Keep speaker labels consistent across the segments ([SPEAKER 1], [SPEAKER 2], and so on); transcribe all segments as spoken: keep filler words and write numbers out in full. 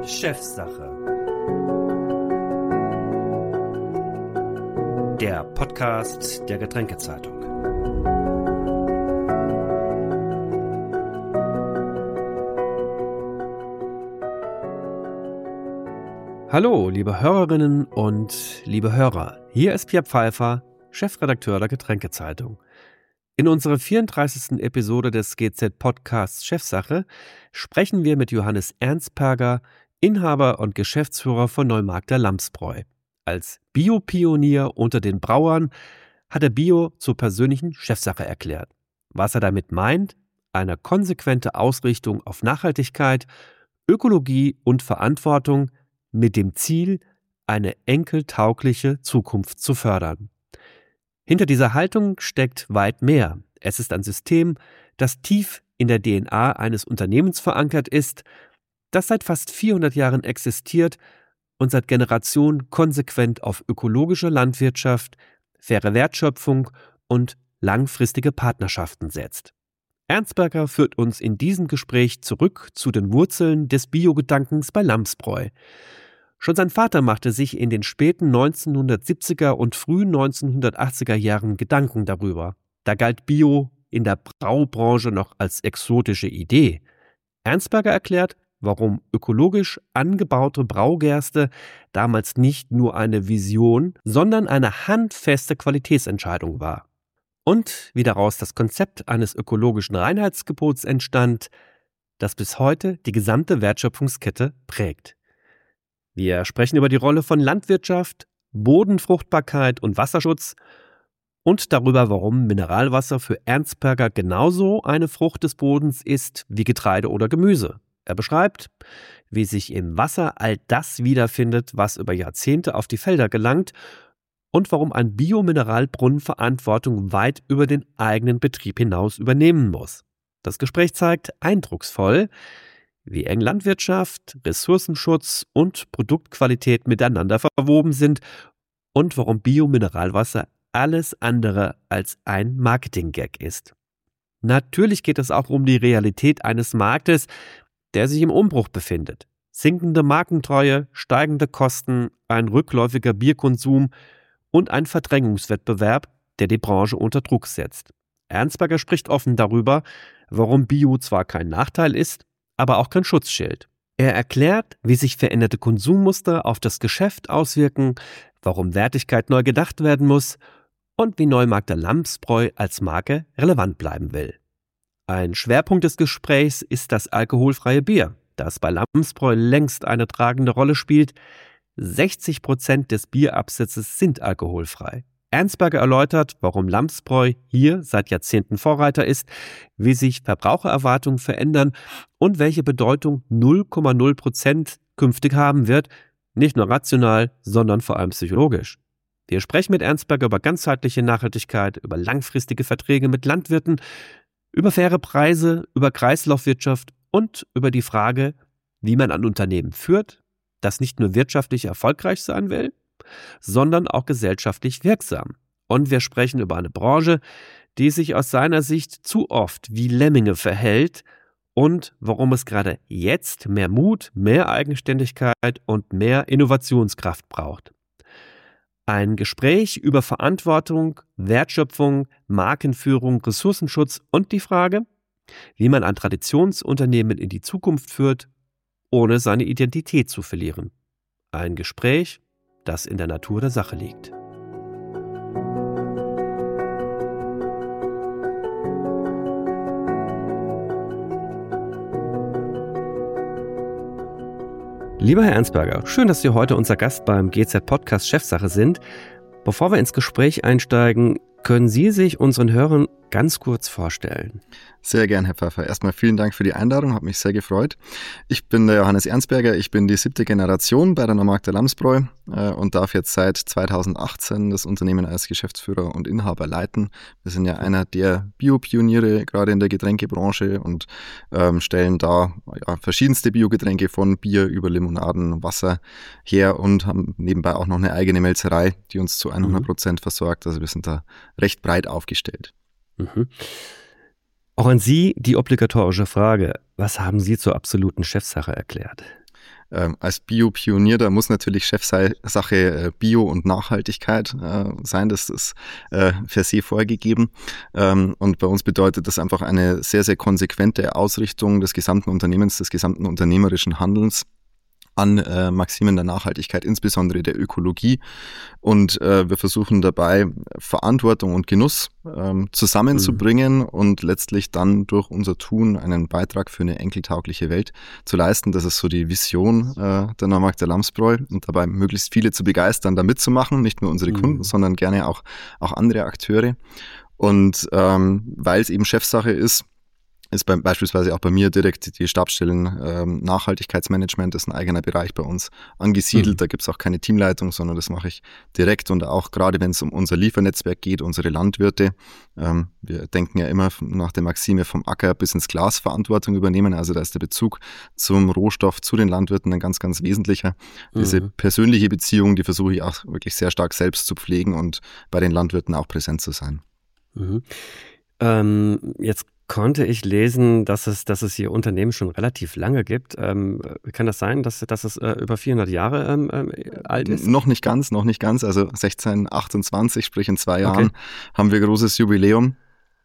[SPEAKER 1] Chefsache. Der Podcast der Getränkezeitung. Hallo, liebe Hörerinnen und liebe Hörer. Hier ist Pierre Pfeiffer, Chefredakteur der Getränkezeitung. In unserer vierunddreißigsten Episode des G Z-Podcasts Chefsache sprechen wir mit Johannes Ernstperger, Inhaber und Geschäftsführer von Neumarkter Lamsbräu. Als Bio-Pionier unter den Brauern hat er Bio zur persönlichen Chefsache erklärt. Was er damit meint? Eine konsequente Ausrichtung auf Nachhaltigkeit, Ökologie und Verantwortung mit dem Ziel, eine enkeltaugliche Zukunft zu fördern. Hinter dieser Haltung steckt weit mehr. Es ist ein System, das tief in der D N A eines Unternehmens verankert ist, das seit fast vierhundert Jahren existiert und seit Generationen konsequent auf ökologische Landwirtschaft, faire Wertschöpfung und langfristige Partnerschaften setzt. Ernstperger führt uns in diesem Gespräch zurück zu den Wurzeln des Bio-Gedankens bei Lamsbräu. Schon sein Vater machte sich in den späten neunzehnhundertsiebziger und frühen neunzehnhundertachtziger Jahren Gedanken darüber. Da galt Bio in der Braubranche noch als exotische Idee. Ernstperger erklärt, warum ökologisch angebaute Braugerste damals nicht nur eine Vision, sondern eine handfeste Qualitätsentscheidung war. Und wie daraus das Konzept eines ökologischen Reinheitsgebots entstand, das bis heute die gesamte Wertschöpfungskette prägt. Wir sprechen über die Rolle von Landwirtschaft, Bodenfruchtbarkeit und Wasserschutz und darüber, warum Mineralwasser für Ernstperger genauso eine Frucht des Bodens ist wie Getreide oder Gemüse. Er beschreibt, wie sich im Wasser all das wiederfindet, was über Jahrzehnte auf die Felder gelangt und warum ein Biomineralbrunnen Verantwortung weit über den eigenen Betrieb hinaus übernehmen muss. Das Gespräch zeigt eindrucksvoll, wie eng Landwirtschaft, Ressourcenschutz und Produktqualität miteinander verwoben sind und warum Biomineralwasser alles andere als ein Marketing-Gag ist. Natürlich geht es auch um die Realität eines Marktes, der sich im Umbruch befindet. Sinkende Markentreue, steigende Kosten, ein rückläufiger Bierkonsum und ein Verdrängungswettbewerb, der die Branche unter Druck setzt. Ernstperger spricht offen darüber, warum Bio zwar kein Nachteil ist, aber auch kein Schutzschild. Er erklärt, wie sich veränderte Konsummuster auf das Geschäft auswirken, warum Wertigkeit neu gedacht werden muss und wie Neumarkter Lamsbräu als Marke relevant bleiben will. Ein Schwerpunkt des Gesprächs ist das alkoholfreie Bier, das bei Lamsbräu längst eine tragende Rolle spielt. sechzig Prozent des Bierabsatzes sind alkoholfrei. Ernstperger erläutert, warum Lamsbräu hier seit Jahrzehnten Vorreiter ist, wie sich Verbrauchererwartungen verändern und welche Bedeutung null Komma null Prozent künftig haben wird, nicht nur rational, sondern vor allem psychologisch. Wir sprechen mit Ernstperger über ganzheitliche Nachhaltigkeit, über langfristige Verträge mit Landwirten, über faire Preise, über Kreislaufwirtschaft und über die Frage, wie man ein Unternehmen führt, das nicht nur wirtschaftlich erfolgreich sein will, sondern auch gesellschaftlich wirksam. Und wir sprechen über eine Branche, die sich aus seiner Sicht zu oft wie Lemminge verhält und warum es gerade jetzt mehr Mut, mehr Eigenständigkeit und mehr Innovationskraft braucht. Ein Gespräch über Verantwortung, Wertschöpfung, Markenführung, Ressourcenschutz und die Frage, wie man ein Traditionsunternehmen in die Zukunft führt, ohne seine Identität zu verlieren. Ein Gespräch, das in der Natur der Sache liegt. Lieber Herr Ernstperger, schön, dass Sie heute unser Gast beim G Z-Podcast Chefsache sind. Bevor wir ins Gespräch einsteigen, können Sie sich unseren Hörern ganz kurz vorstellen?
[SPEAKER 2] Sehr gern, Herr Pfeiffer. Erstmal vielen Dank für die Einladung, hat mich sehr gefreut. Ich bin der Johannes Ernstperger, ich bin die siebte Generation bei der Neumarkter Lamsbräu äh, und darf jetzt seit zweitausendachtzehn das Unternehmen als Geschäftsführer und Inhaber leiten. Wir sind ja einer der Bio-Pioniere gerade in der Getränkebranche und ähm, stellen da ja, verschiedenste Biogetränke von Bier über Limonaden, Wasser her und haben nebenbei auch noch eine eigene Melzerei, die uns zu hundert Prozent mhm. versorgt. Also wir sind da recht breit aufgestellt.
[SPEAKER 1] Mhm. Auch an Sie die obligatorische Frage, was haben Sie zur absoluten Chefsache erklärt?
[SPEAKER 2] äh, als Bio-Pionier, da muss natürlich Chefsache äh, Bio und Nachhaltigkeit äh, sein. Das ist äh, per se vorgegeben. Ähm, und bei uns bedeutet das einfach eine sehr, sehr konsequente Ausrichtung des gesamten Unternehmens, des gesamten unternehmerischen Handelns an äh, Maximen der Nachhaltigkeit, insbesondere der Ökologie. Und äh, wir versuchen dabei, Verantwortung und Genuss ähm, zusammenzubringen mhm. und letztlich dann durch unser Tun einen Beitrag für eine enkeltaugliche Welt zu leisten. Das ist so die Vision äh, der Neumarkt der Lamsbräu und dabei möglichst viele zu begeistern, da mitzumachen, nicht nur unsere mhm. Kunden, sondern gerne auch, auch andere Akteure. Und ähm, weil es eben Chefsache ist, ist bei, beispielsweise auch bei mir direkt die Stabsstellen ähm, Nachhaltigkeitsmanagement, ist ein eigener Bereich bei uns angesiedelt. Mhm. Da gibt es auch keine Teamleitung, sondern das mache ich direkt und auch gerade, wenn es um unser Liefernetzwerk geht, unsere Landwirte. Ähm, wir denken ja immer nach der Maxime vom Acker bis ins Glas Verantwortung übernehmen. Also da ist der Bezug zum Rohstoff, zu den Landwirten ein ganz, ganz wesentlicher. Mhm. Diese persönliche Beziehung, die versuche ich auch wirklich sehr stark selbst zu pflegen und bei den Landwirten auch präsent zu sein.
[SPEAKER 1] Mhm. Ähm, jetzt konnte ich lesen, dass es, dass es Ihr Unternehmen schon relativ lange gibt. Ähm, kann das sein, dass, dass es äh, über vierhundert Jahre ähm, äh, alt ist?
[SPEAKER 2] Noch nicht ganz, noch nicht ganz. Also sechzehn achtundzwanzig, sprich in zwei Jahren, okay. haben wir großes Jubiläum.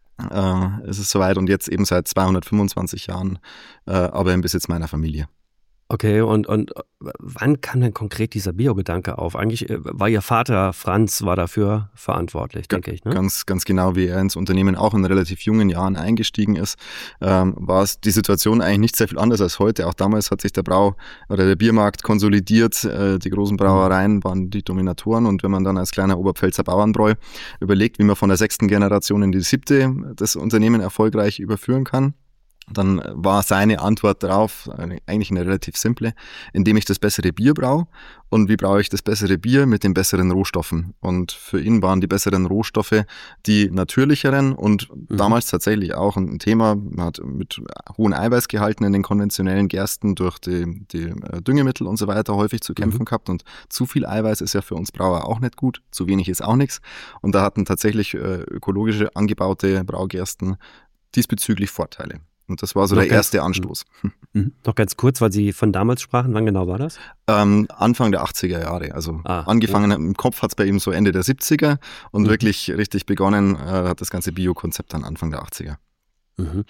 [SPEAKER 2] Äh, es ist soweit und jetzt eben seit zweihundertfünfundzwanzig Jahren, äh, aber im Besitz meiner Familie.
[SPEAKER 1] Okay, und, und wann kam denn konkret dieser Bio-Gedanke auf? Eigentlich war Ihr Vater Franz war dafür verantwortlich, denke ich. Ne?
[SPEAKER 2] Ganz, ganz genau, wie er ins Unternehmen auch in relativ jungen Jahren eingestiegen ist, ähm, war es die Situation eigentlich nicht sehr viel anders als heute. Auch damals hat sich der Brau- oder der Biermarkt konsolidiert. Äh, die großen Brauereien waren die Dominatoren und wenn man dann als kleiner Oberpfälzer Bauernbräu überlegt, wie man von der sechsten Generation in die siebte das Unternehmen erfolgreich überführen kann, dann war seine Antwort darauf eine, eigentlich eine relativ simple, indem ich das bessere Bier braue. Und wie braue ich das bessere Bier? Mit den besseren Rohstoffen. Und für ihn waren die besseren Rohstoffe die natürlicheren und mhm. damals tatsächlich auch ein Thema. Man hat mit hohen Eiweißgehalten in den konventionellen Gersten durch die, die Düngemittel und so weiter häufig zu kämpfen mhm. gehabt. Und zu viel Eiweiß ist ja für uns Brauer auch nicht gut. Zu wenig ist auch nichts. Und da hatten tatsächlich ökologische angebaute Braugersten diesbezüglich Vorteile. Und das war so noch der ganz, erste Anstoß.
[SPEAKER 1] Mhm. Noch ganz kurz, weil Sie von damals sprachen, wann genau war das?
[SPEAKER 2] Ähm, Anfang der achtziger Jahre. Also ah, angefangen, ja. im Kopf hat es bei ihm so Ende der siebziger und mhm. wirklich richtig begonnen äh, hat das ganze Bio-Konzept dann Anfang der achtziger.
[SPEAKER 1] Mhm.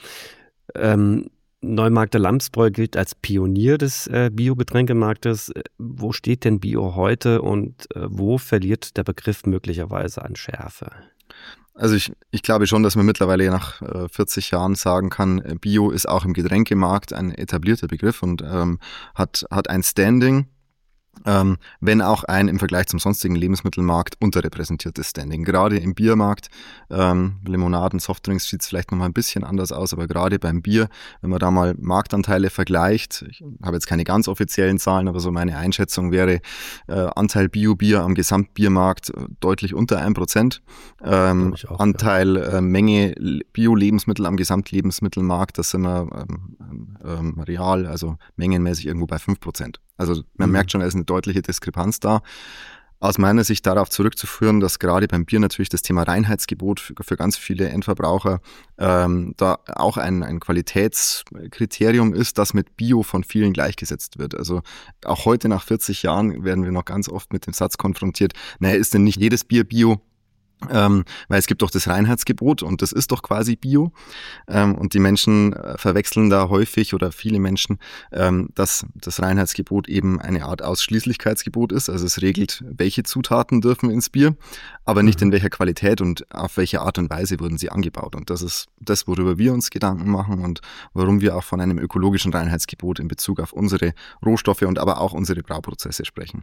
[SPEAKER 1] Ähm, Neumarkt der Lamsbräu gilt als Pionier des äh, Bio-Getränkemarktes. Wo steht denn Bio heute und äh, wo verliert der Begriff möglicherweise an Schärfe?
[SPEAKER 2] Also ich, ich glaube schon, dass man mittlerweile nach äh, vierzig Jahren sagen kann, Bio ist auch im Getränkemarkt ein etablierter Begriff und ähm, hat, hat ein Standing, ähm, wenn auch ein im Vergleich zum sonstigen Lebensmittelmarkt unterrepräsentiertes Standing. Gerade im Biermarkt, ähm, Limonaden, Softdrinks sieht es vielleicht nochmal ein bisschen anders aus, aber gerade beim Bier, wenn man da mal Marktanteile vergleicht, ich habe jetzt keine ganz offiziellen Zahlen, aber so meine Einschätzung wäre, äh, Anteil Bio-Bier am Gesamtbiermarkt äh, deutlich unter ein Prozent. Ähm, auch, Anteil ja. äh, Menge Bio-Lebensmittel am Gesamtlebensmittelmarkt, das sind wir ähm, ähm, real, also mengenmäßig irgendwo bei fünf Prozent. Also man mhm. merkt schon, da ist eine deutliche Diskrepanz da. Aus meiner Sicht darauf zurückzuführen, dass gerade beim Bier natürlich das Thema Reinheitsgebot für, für ganz viele Endverbraucher ähm, da auch ein, ein Qualitätskriterium ist, das mit Bio von vielen gleichgesetzt wird. Also auch heute nach vierzig Jahren werden wir noch ganz oft mit dem Satz konfrontiert, naja, ist denn nicht jedes Bier Bio? Ähm, weil es gibt doch das Reinheitsgebot und das ist doch quasi Bio ähm, und die Menschen äh, verwechseln da häufig oder viele Menschen, ähm, dass das Reinheitsgebot eben eine Art Ausschließlichkeitsgebot ist, also es regelt, welche Zutaten dürfen ins Bier, aber nicht in welcher Qualität und auf welche Art und Weise wurden sie angebaut und das ist das, worüber wir uns Gedanken machen und warum wir auch von einem ökologischen Reinheitsgebot in Bezug auf unsere Rohstoffe und aber auch unsere Brauprozesse sprechen.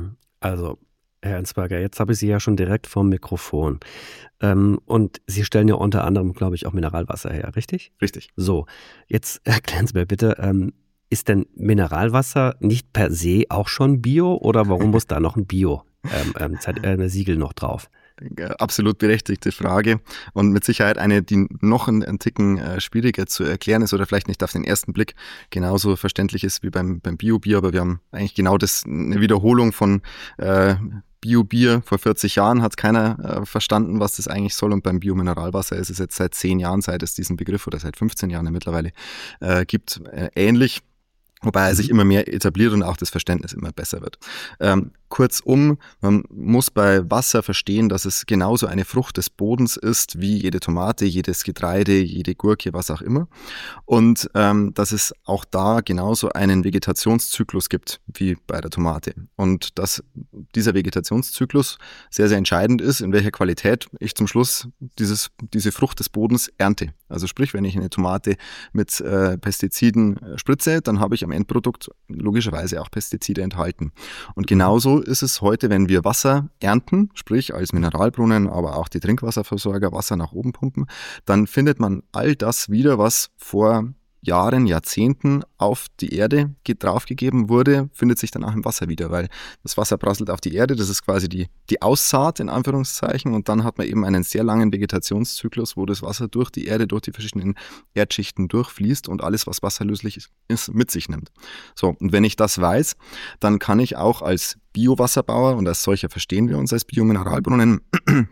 [SPEAKER 1] Also Herr Enzberger, jetzt habe ich Sie ja schon direkt vom Mikrofon. Ähm, und Sie stellen ja unter anderem, glaube ich, auch Mineralwasser her, richtig?
[SPEAKER 2] Richtig.
[SPEAKER 1] So, jetzt erklären Sie mir bitte, ähm, ist denn Mineralwasser nicht per se auch schon Bio oder warum muss da noch ein Bio ähm, ähm, äh, Siegel noch drauf?
[SPEAKER 2] Absolut berechtigte Frage und mit Sicherheit eine, die noch einen, einen Ticken äh, schwieriger zu erklären ist oder vielleicht nicht auf den ersten Blick genauso verständlich ist wie beim, beim Bio-Bier, aber wir haben eigentlich genau das, eine Wiederholung von äh, Bio-Bier. Vor vierzig Jahren hat keiner äh, verstanden, was das eigentlich soll und beim Biomineralwasser ist es jetzt seit zehn Jahren, seit es diesen Begriff oder seit fünfzehn Jahren mittlerweile äh, gibt, äh, ähnlich. Wobei er sich immer mehr etabliert und auch das Verständnis immer besser wird. Ähm, kurzum, man muss bei Wasser verstehen, dass es genauso eine Frucht des Bodens ist, wie jede Tomate, jedes Getreide, jede Gurke, was auch immer. Und ähm, dass es auch da genauso einen Vegetationszyklus gibt, wie bei der Tomate. Und dass dieser Vegetationszyklus sehr, sehr entscheidend ist, in welcher Qualität ich zum Schluss dieses, diese Frucht des Bodens ernte. Also sprich, wenn ich eine Tomate mit äh, Pestiziden spritze, dann habe ich am Endprodukt logischerweise auch Pestizide enthalten. Und genauso ist es heute, wenn wir Wasser ernten, sprich als Mineralbrunnen, aber auch die Trinkwasserversorger Wasser nach oben pumpen, dann findet man all das wieder, was vor Jahren, Jahrzehnten auf die Erde draufgegeben wurde, findet sich dann auch im Wasser wieder, weil das Wasser prasselt auf die Erde, das ist quasi die, die Aussaat in Anführungszeichen, und dann hat man eben einen sehr langen Vegetationszyklus, wo das Wasser durch die Erde, durch die verschiedenen Erdschichten durchfließt und alles, was wasserlöslich ist, ist mit sich nimmt. So, und wenn ich das weiß, dann kann ich auch als Biowasserbauer, und als solcher verstehen wir uns als Biomineralbrunnen,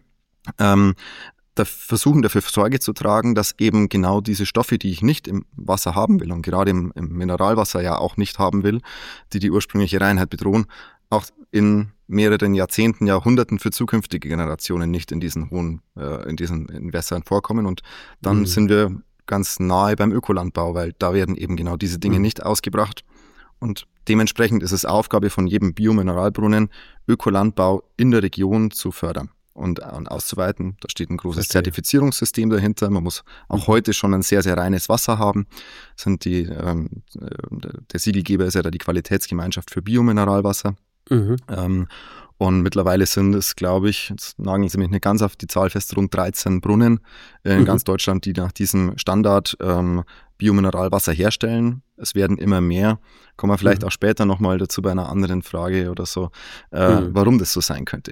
[SPEAKER 2] ähm, da versuchen dafür Sorge zu tragen, dass eben genau diese Stoffe, die ich nicht im Wasser haben will und gerade im, im Mineralwasser ja auch nicht haben will, die die ursprüngliche Reinheit bedrohen, auch in mehreren Jahrzehnten, Jahrhunderten für zukünftige Generationen nicht in diesen hohen, äh, in diesen in Wässern vorkommen. Und dann mhm. sind wir ganz nahe beim Ökolandbau, weil da werden eben genau diese Dinge mhm. nicht ausgebracht. Und dementsprechend ist es Aufgabe von jedem Biomineralbrunnen, Ökolandbau in der Region zu fördern und, und auszuweiten. Da steht ein großes Verstehe. Zertifizierungssystem dahinter. Man muss auch mhm. heute schon ein sehr, sehr reines Wasser haben. Sind die, ähm, der Siegelgeber ist ja da die Qualitätsgemeinschaft für Biomineralwasser. Mhm. Ähm, und mittlerweile sind es, glaube ich, jetzt nageln Sie mich nicht ganz auf die Zahl fest, rund dreizehn Brunnen in mhm. ganz Deutschland, die nach diesem Standard ähm, Biomineralwasser herstellen. Es werden immer mehr. Kommen wir vielleicht mhm. auch später nochmal dazu bei einer anderen Frage oder so, äh, mhm. warum das so sein könnte.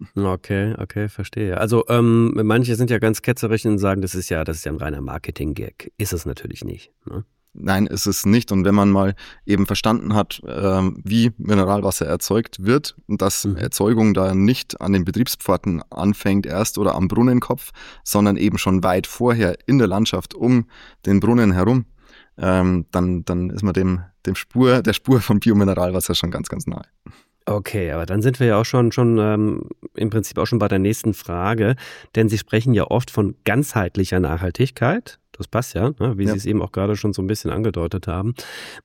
[SPEAKER 1] Okay, okay, verstehe. Also ähm, manche sind ja ganz ketzerisch und sagen, das ist ja, das ist ja ein reiner Marketing-Gag. Ist es natürlich nicht, ne?
[SPEAKER 2] Nein, ist es nicht. Und wenn man mal eben verstanden hat, ähm, wie Mineralwasser erzeugt wird und dass mhm. Erzeugung da nicht an den Betriebspforten anfängt erst oder am Brunnenkopf, sondern eben schon weit vorher in der Landschaft um den Brunnen herum, ähm, dann, dann ist man dem, dem Spur, der Spur von Biomineralwasser schon ganz, ganz nahe.
[SPEAKER 1] Okay, aber dann sind wir ja auch schon, schon ähm, im Prinzip auch schon bei der nächsten Frage, denn Sie sprechen ja oft von ganzheitlicher Nachhaltigkeit. Das passt ja, ne, wie ja. Sie es eben auch gerade schon so ein bisschen angedeutet haben.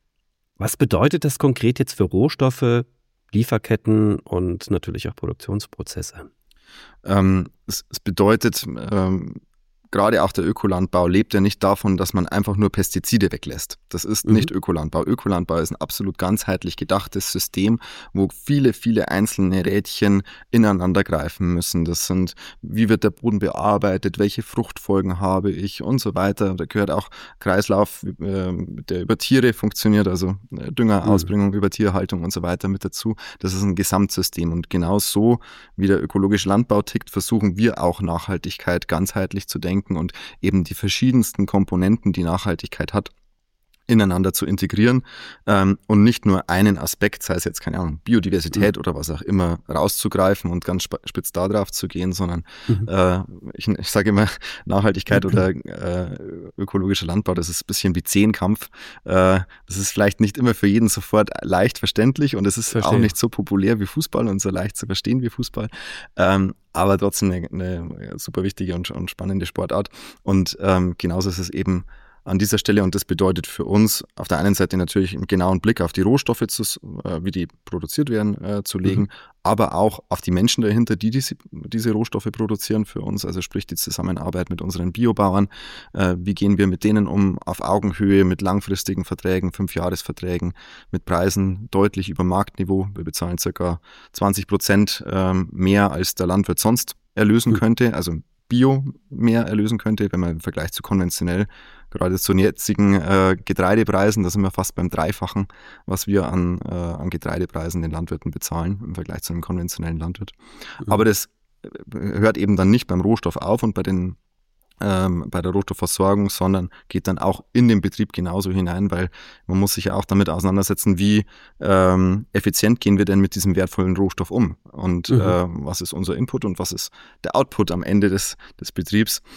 [SPEAKER 1] Was bedeutet das konkret jetzt für Rohstoffe, Lieferketten und natürlich auch Produktionsprozesse?
[SPEAKER 2] Ähm, es, es bedeutet, ähm, gerade auch der Ökolandbau lebt ja nicht davon, dass man einfach nur Pestizide weglässt. Das ist mhm. nicht Ökolandbau. Ökolandbau ist ein absolut ganzheitlich gedachtes System, wo viele, viele einzelne Rädchen ineinander greifen müssen. Das sind, wie wird der Boden bearbeitet, welche Fruchtfolgen habe ich und so weiter. Da gehört auch Kreislauf, äh, der über Tiere funktioniert, also Düngerausbringung mhm. über Tierhaltung und so weiter mit dazu. Das ist ein Gesamtsystem. Und genau so, wie der ökologische Landbau tickt, versuchen wir auch Nachhaltigkeit ganzheitlich zu denken und eben die verschiedensten Komponenten, die Nachhaltigkeit hat, ineinander zu integrieren ähm, und nicht nur einen Aspekt, sei es jetzt, keine Ahnung, Biodiversität mhm. oder was auch immer, rauszugreifen und ganz spitz da drauf zu gehen, sondern mhm. äh, ich, ich sage immer, Nachhaltigkeit mhm. oder äh, ökologischer Landbau, das ist ein bisschen wie Zehnkampf. Äh, das ist vielleicht nicht immer für jeden sofort leicht verständlich und es ist Verstehe. Auch nicht so populär wie Fußball und so leicht zu verstehen wie Fußball. Ähm, aber trotzdem eine, eine super wichtige und, und spannende Sportart. Und ähm, genauso ist es eben an dieser Stelle, und das bedeutet für uns auf der einen Seite natürlich einen genauen Blick auf die Rohstoffe, zu, äh, wie die produziert werden, äh, zu legen, mhm. aber auch auf die Menschen dahinter, die diese, diese Rohstoffe produzieren für uns, also sprich die Zusammenarbeit mit unseren Biobauern. Äh, wie gehen wir mit denen um auf Augenhöhe, mit langfristigen Verträgen, Fünfjahresverträgen, mit Preisen deutlich über Marktniveau. Wir bezahlen circa zwanzig Prozent ähm, mehr, als der Landwirt sonst erlösen mhm. könnte, also Bio mehr erlösen könnte, wenn man im Vergleich zu konventionell, gerade zu den jetzigen äh, Getreidepreisen, da sind wir fast beim Dreifachen, was wir an, äh, an Getreidepreisen den Landwirten bezahlen im Vergleich zu einem konventionellen Landwirt. Mhm. Aber das hört eben dann nicht beim Rohstoff auf und bei den ähm, bei der Rohstoffversorgung, sondern geht dann auch in den Betrieb genauso hinein, weil man muss sich ja auch damit auseinandersetzen, wie ähm, effizient gehen wir denn mit diesem wertvollen Rohstoff um und mhm. äh, was ist unser Input und was ist der Output am Ende des, des Betriebs.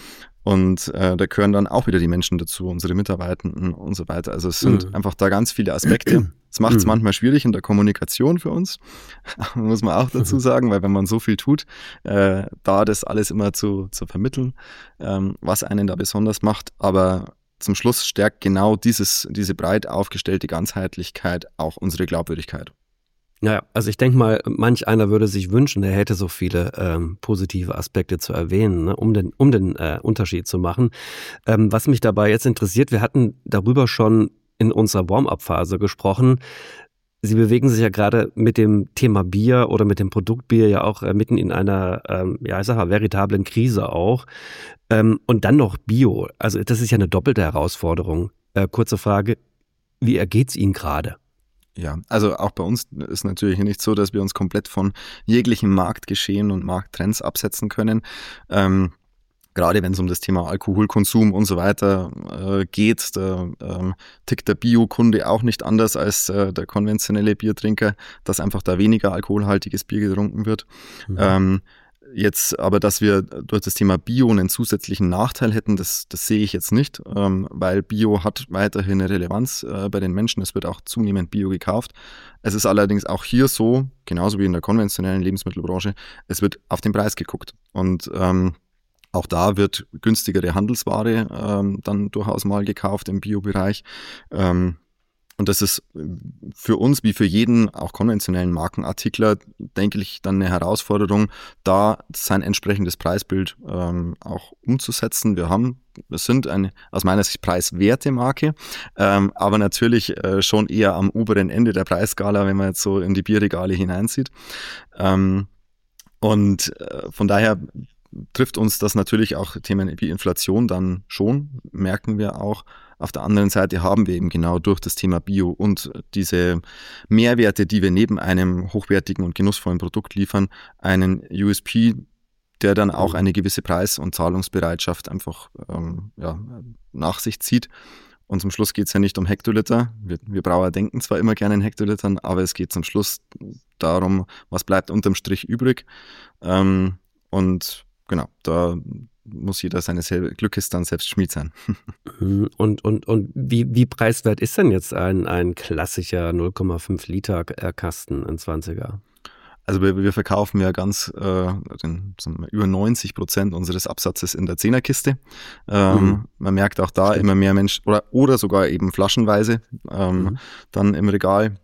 [SPEAKER 2] Und äh, da gehören dann auch wieder die Menschen dazu, unsere Mitarbeitenden und so weiter. Also es sind mhm. einfach da ganz viele Aspekte. Es macht es mhm. manchmal schwierig in der Kommunikation für uns, muss man auch dazu sagen, weil wenn man so viel tut, äh, da das alles immer zu, zu vermitteln, ähm, was einen da besonders macht. Aber zum Schluss stärkt genau dieses, diese breit aufgestellte Ganzheitlichkeit auch unsere Glaubwürdigkeit.
[SPEAKER 1] Ja, also ich denke mal, manch einer würde sich wünschen, er hätte so viele ähm, positive Aspekte zu erwähnen, ne, um den, um den äh, Unterschied zu machen. Ähm, was mich dabei jetzt interessiert, wir hatten darüber schon in unserer Warm-up-Phase gesprochen. Sie bewegen sich ja gerade mit dem Thema Bier oder mit dem Produkt Bier ja auch äh, mitten in einer, ähm, ja ich sag mal, veritablen Krise auch. Ähm, und dann noch Bio. Also das ist ja eine doppelte Herausforderung. Äh, kurze Frage, wie ergeht's Ihnen gerade?
[SPEAKER 2] Ja, also auch bei uns ist natürlich nicht so, dass wir uns komplett von jeglichem Marktgeschehen und Markttrends absetzen können. Ähm, gerade wenn es um das Thema Alkoholkonsum und so weiter äh, geht, da ähm, tickt der Bio-Kunde auch nicht anders als äh, der konventionelle Biertrinker, dass einfach da weniger alkoholhaltiges Bier getrunken wird. Mhm. Ähm, Jetzt aber, dass wir durch das Thema Bio einen zusätzlichen Nachteil hätten, das, das sehe ich jetzt nicht, ähm, weil Bio hat weiterhin eine Relevanz äh, bei den Menschen. Es wird auch zunehmend Bio gekauft. Es ist allerdings auch hier so, genauso wie in der konventionellen Lebensmittelbranche, es wird auf den Preis geguckt. Und ähm, auch da wird günstigere Handelsware ähm, dann durchaus mal gekauft im Bio-Bereich. Ähm, Und das ist für uns wie für jeden, auch konventionellen Markenartikler, denke ich, dann eine Herausforderung, da sein entsprechendes Preisbild ähm, auch umzusetzen. Wir haben, wir sind eine aus meiner Sicht preiswerte Marke, ähm, aber natürlich äh, schon eher am oberen Ende der Preisskala, wenn man jetzt so in die Bierregale hineinsieht. Ähm, und äh, von daher trifft uns das natürlich auch Themen wie Inflation dann schon, merken wir auch. Auf der anderen Seite haben wir eben genau durch das Thema Bio und diese Mehrwerte, die wir neben einem hochwertigen und genussvollen Produkt liefern, einen U S P, der dann auch eine gewisse Preis- und Zahlungsbereitschaft einfach ähm, ja, nach sich zieht. Und zum Schluss geht es ja nicht um Hektoliter. Wir, wir Brauer denken zwar immer gerne in Hektolitern, aber es geht zum Schluss darum, was bleibt unterm Strich übrig. Ähm, und genau, da muss jeder seines Glückes dann selbst Schmied sein.
[SPEAKER 1] Und, und, und wie, wie preiswert ist denn jetzt ein, ein klassischer null Komma fünf Liter Kasten, ein zwanziger?
[SPEAKER 2] Also wir, wir verkaufen ja ganz äh, den, sagen wir, über neunzig Prozent unseres Absatzes in der Zehnerkiste. Ähm, mhm. Man merkt auch da Stimmt. immer mehr Menschen, oder, oder sogar eben flaschenweise ähm, mhm. dann im Regal.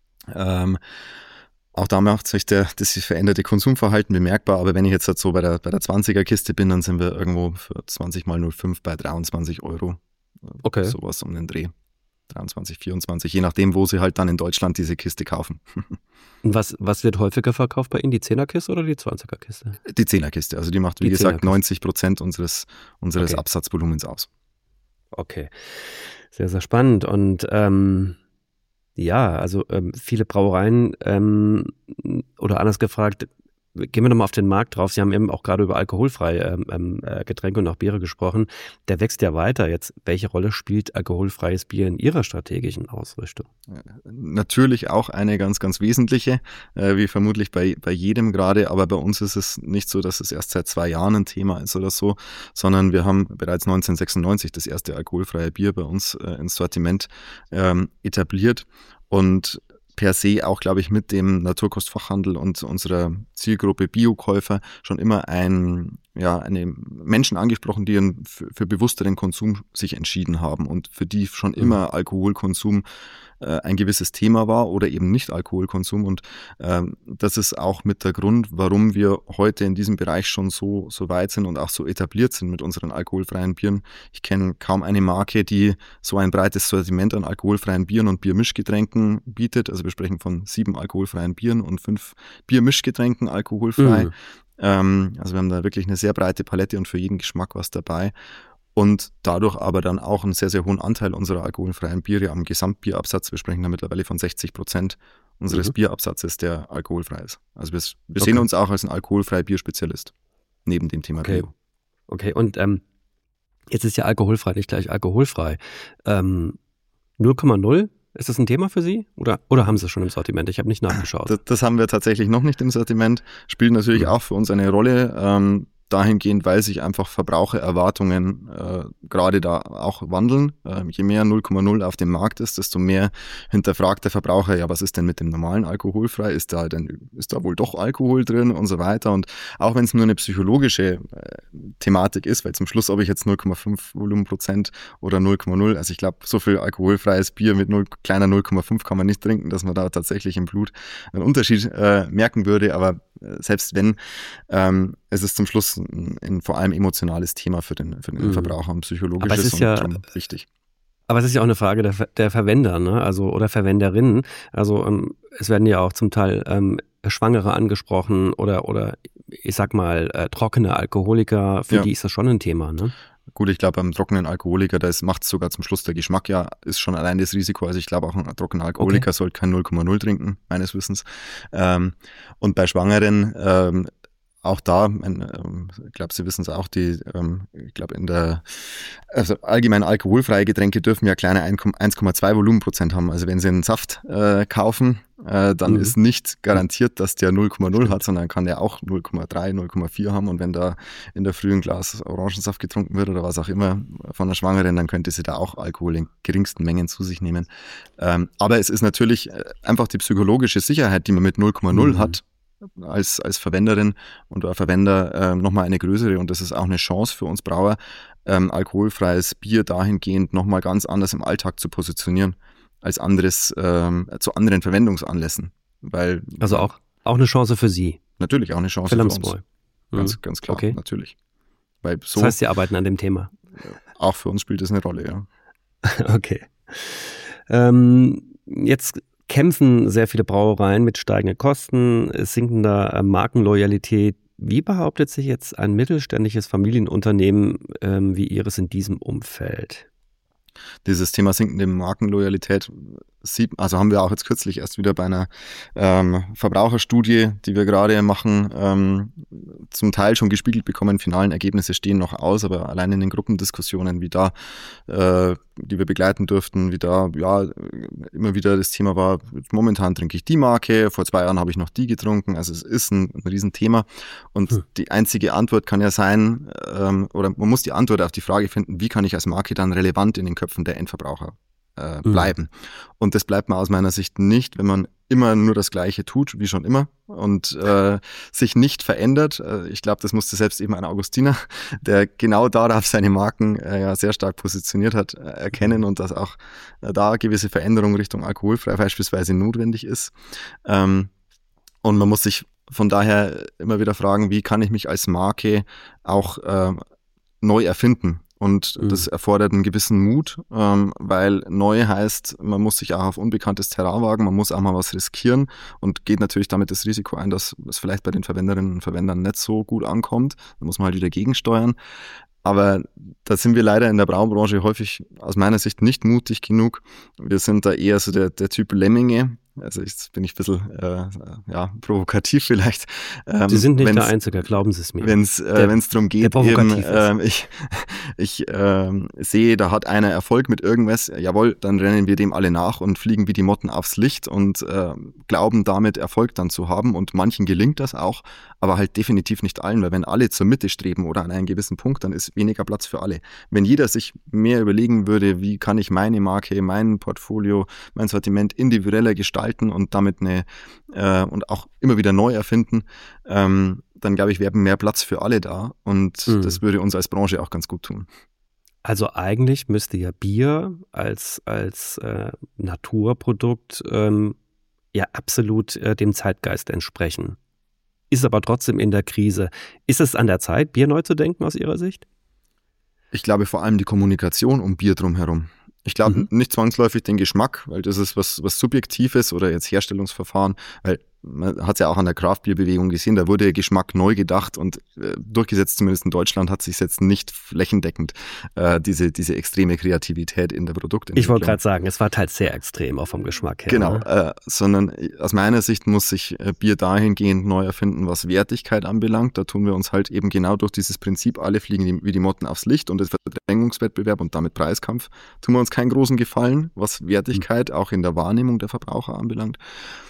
[SPEAKER 2] Ähm, Auch da macht sich der, das veränderte Konsumverhalten bemerkbar, aber wenn ich jetzt halt so bei der, bei der zwanziger-Kiste bin, dann sind wir irgendwo für zwanzig mal null Komma fünf bei dreiundzwanzig Euro.
[SPEAKER 1] Okay.
[SPEAKER 2] Sowas um den Dreh. dreiundzwanzig, vierundzwanzig, je nachdem, wo sie halt dann in Deutschland diese Kiste kaufen.
[SPEAKER 1] Und was, was wird häufiger verkauft bei Ihnen, die Zehnerkiste oder die zwanziger-Kiste?
[SPEAKER 2] Die Zehnerkiste, also die macht, wie die gesagt, neunzig Prozent unseres, unseres
[SPEAKER 1] okay.
[SPEAKER 2] Absatzvolumens aus.
[SPEAKER 1] Okay, sehr, sehr spannend. Und ähm ja, also ähm, viele Brauereien ähm, oder anders gefragt, gehen wir nochmal auf den Markt drauf. Sie haben eben auch gerade über alkoholfreie ähm, äh, Getränke und auch Biere gesprochen. Der wächst ja weiter. Jetzt, welche Rolle spielt alkoholfreies Bier in Ihrer strategischen Ausrichtung?
[SPEAKER 2] Natürlich auch eine ganz, ganz wesentliche, äh, wie vermutlich bei, bei jedem gerade. Aber bei uns ist es nicht so, dass es erst seit zwei Jahren ein Thema ist oder so, sondern wir haben bereits neunzehnhundertsechsundneunzig das erste alkoholfreie Bier bei uns äh, ins Sortiment ähm, etabliert. Und per se auch, glaube ich, mit dem Naturkostfachhandel und unserer Zielgruppe Biokäufer schon immer ein, ja, eine Menschen angesprochen, die für, für bewussteren Konsum sich entschieden haben und für die schon immer mhm. Alkoholkonsum äh, ein gewisses Thema war oder eben nicht Alkoholkonsum. Und ähm, das ist auch mit der Grund, warum wir heute in diesem Bereich schon so, so weit sind und auch so etabliert sind mit unseren alkoholfreien Bieren. Ich kenne kaum eine Marke, die so ein breites Sortiment an alkoholfreien Bieren und Biermischgetränken bietet. Also wir sprechen von sieben alkoholfreien Bieren und fünf Biermischgetränken alkoholfrei. Mhm. Ähm, also wir haben da wirklich eine sehr breite Palette und für jeden Geschmack was dabei. Und dadurch aber dann auch einen sehr, sehr hohen Anteil unserer alkoholfreien Biere am Gesamtbierabsatz. Wir sprechen da mittlerweile von sechzig Prozent unseres mhm. Bierabsatzes, der alkoholfrei ist. Also wir, wir okay. sehen uns auch als ein alkoholfreier Bierspezialist, neben dem Thema
[SPEAKER 1] okay.
[SPEAKER 2] Bio.
[SPEAKER 1] Okay, und ähm, jetzt ist ja alkoholfrei nicht gleich alkoholfrei. Ähm, null Komma null, ist das ein Thema für Sie? Oder, oder haben Sie es schon im Sortiment? Ich habe nicht nachgeschaut.
[SPEAKER 2] Das, das haben wir tatsächlich noch nicht im Sortiment. Spielt natürlich mhm. auch für uns eine Rolle. Ähm, dahingehend, weil sich einfach Verbrauchererwartungen äh, gerade da auch wandeln. Äh, je mehr null Komma null auf dem Markt ist, desto mehr hinterfragt der Verbraucher, ja, was ist denn mit dem normalen alkoholfrei? Ist da denn, ist da wohl doch Alkohol drin und so weiter? Und auch wenn es nur eine psychologische äh, Thematik ist, weil zum Schluss, ob ich jetzt null Komma fünf Volumenprozent oder null Komma null, also ich glaube, so viel alkoholfreies Bier mit null, kleiner null Komma fünf kann man nicht trinken, dass man da tatsächlich im Blut einen Unterschied äh, merken würde. Aber äh, selbst wenn, ähm, es ist zum Schluss ein, ein vor allem emotionales Thema für den, für den mhm. Verbraucher und psychologisches
[SPEAKER 1] aber es ist
[SPEAKER 2] und
[SPEAKER 1] ja,
[SPEAKER 2] darum wichtig.
[SPEAKER 1] Aber es ist ja auch eine Frage der, der Verwender, ne? Also oder Verwenderinnen. Also ähm, es werden ja auch zum Teil ähm, Schwangere angesprochen oder oder ich sag mal äh, trockene Alkoholiker. Für ja. die ist das schon ein Thema, ne?
[SPEAKER 2] Gut, ich glaube, beim trockenen Alkoholiker, das macht sogar zum Schluss der Geschmack ja, ist schon allein das Risiko. Also ich glaube, auch ein trockener Alkoholiker okay. sollte kein null Komma null trinken, meines Wissens. Ähm, und bei Schwangeren ähm, auch da, ich glaube, Sie wissen es auch, die, ich glaube, in der, also allgemein alkoholfreie Getränke dürfen ja kleine eins Komma zwei Volumenprozent haben. Also wenn Sie einen Saft äh, kaufen, äh, dann mhm. ist nicht garantiert, dass der null Komma null hat, sondern kann der auch null Komma drei, null Komma vier haben. Und wenn da in der Früh ein Glas Orangensaft getrunken wird oder was auch immer von der Schwangeren, dann könnte sie da auch Alkohol in geringsten Mengen zu sich nehmen. Ähm, aber es ist natürlich einfach die psychologische Sicherheit, die man mit null Komma null mhm. hat, als als Verwenderin und oder Verwender äh, nochmal eine größere, und das ist auch eine Chance für uns Brauer, ähm, alkoholfreies Bier dahingehend nochmal ganz anders im Alltag zu positionieren als anderes ähm, zu anderen Verwendungsanlässen. Weil,
[SPEAKER 1] also auch, auch eine Chance für Sie?
[SPEAKER 2] Natürlich auch eine Chance für, für uns. Ganz, mhm. ganz klar, okay. natürlich. Weil so,
[SPEAKER 1] das heißt, Sie arbeiten an dem Thema?
[SPEAKER 2] Auch für uns spielt das eine Rolle, ja.
[SPEAKER 1] Okay. Ähm, jetzt kämpfen sehr viele Brauereien mit steigenden Kosten, sinkender Markenloyalität. Wie behauptet sich jetzt ein mittelständisches Familienunternehmen ähm, wie Ihres in diesem Umfeld?
[SPEAKER 2] Dieses Thema sinkende Markenloyalität sieht, also haben wir auch jetzt kürzlich erst wieder bei einer ähm, Verbraucherstudie, die wir gerade machen, ähm, zum Teil schon gespiegelt bekommen. Finalen Ergebnisse stehen noch aus, aber allein in den Gruppendiskussionen, wie da, äh, die wir begleiten durften, wie da ja immer wieder das Thema war, momentan trinke ich die Marke, vor zwei Jahren habe ich noch die getrunken. Also es ist ein, ein Riesenthema, und hm. die einzige Antwort kann ja sein, ähm, oder man muss die Antwort auf die Frage finden, wie kann ich als Marke dann relevant in den Köpfen der Endverbraucher äh, bleiben. Mhm. Und das bleibt man aus meiner Sicht nicht, wenn man immer nur das Gleiche tut, wie schon immer, und äh, sich nicht verändert. Ich glaube, das musste selbst eben ein Augustiner, der genau darauf seine Marken äh, ja sehr stark positioniert hat, äh, erkennen, und dass auch äh, da gewisse Veränderung Richtung alkoholfrei beispielsweise notwendig ist. Ähm, und man muss sich von daher immer wieder fragen, wie kann ich mich als Marke auch äh, neu erfinden? Und mhm. das erfordert einen gewissen Mut, ähm, weil neu heißt, man muss sich auch auf unbekanntes Terrain wagen, man muss auch mal was riskieren und geht natürlich damit das Risiko ein, dass es vielleicht bei den Verwenderinnen und Verwendern nicht so gut ankommt. Da muss man halt wieder gegensteuern. Aber da sind wir leider in der Braubranche häufig aus meiner Sicht nicht mutig genug. Wir sind da eher so der, der Typ Lemminge. Also jetzt bin ich ein bisschen äh, ja, provokativ vielleicht.
[SPEAKER 1] Ähm, Sie sind nicht der Einzige, glauben Sie es mir.
[SPEAKER 2] Wenn es äh, darum geht, eben, äh, ich, ich äh, sehe, da hat einer Erfolg mit irgendwas, jawohl, dann rennen wir dem alle nach und fliegen wie die Motten aufs Licht und äh, glauben damit Erfolg dann zu haben, und manchen gelingt das auch, aber halt definitiv nicht allen, weil wenn alle zur Mitte streben oder an einen gewissen Punkt, dann ist weniger Platz für alle. Wenn jeder sich mehr überlegen würde, wie kann ich meine Marke, mein Portfolio, mein Sortiment individueller gestalten und damit eine äh, und auch immer wieder neu erfinden, ähm, dann glaube ich, wäre mehr Platz für alle da, und mhm. das würde uns als Branche auch ganz gut tun.
[SPEAKER 1] Also eigentlich müsste ja Bier als, als äh, Naturprodukt ähm, ja absolut äh, dem Zeitgeist entsprechen. Ist aber trotzdem in der Krise. Ist es an der Zeit, Bier neu zu denken aus Ihrer Sicht?
[SPEAKER 2] Ich glaube vor allem die Kommunikation um Bier drumherum. Ich glaube mhm. nicht zwangsläufig den Geschmack, weil das ist was, was Subjektives, oder jetzt Herstellungsverfahren, weil man hat es ja auch an der Craft-Bier-Bewegung gesehen, da wurde Geschmack neu gedacht und äh, durchgesetzt, zumindest in Deutschland hat sich jetzt nicht flächendeckend äh, diese, diese extreme Kreativität in der Produktentwicklung.
[SPEAKER 1] Ich wollte gerade sagen, es war halt sehr extrem auch vom Geschmack her.
[SPEAKER 2] Genau,
[SPEAKER 1] ne?
[SPEAKER 2] äh, sondern aus meiner Sicht muss sich äh, Bier dahingehend neu erfinden, was Wertigkeit anbelangt. Da tun wir uns halt eben genau durch dieses Prinzip, alle fliegen die, wie die Motten aufs Licht, und das Verdrängungswettbewerb und damit Preiskampf, tun wir uns keinen großen Gefallen, was Wertigkeit mhm. auch in der Wahrnehmung der Verbraucher anbelangt.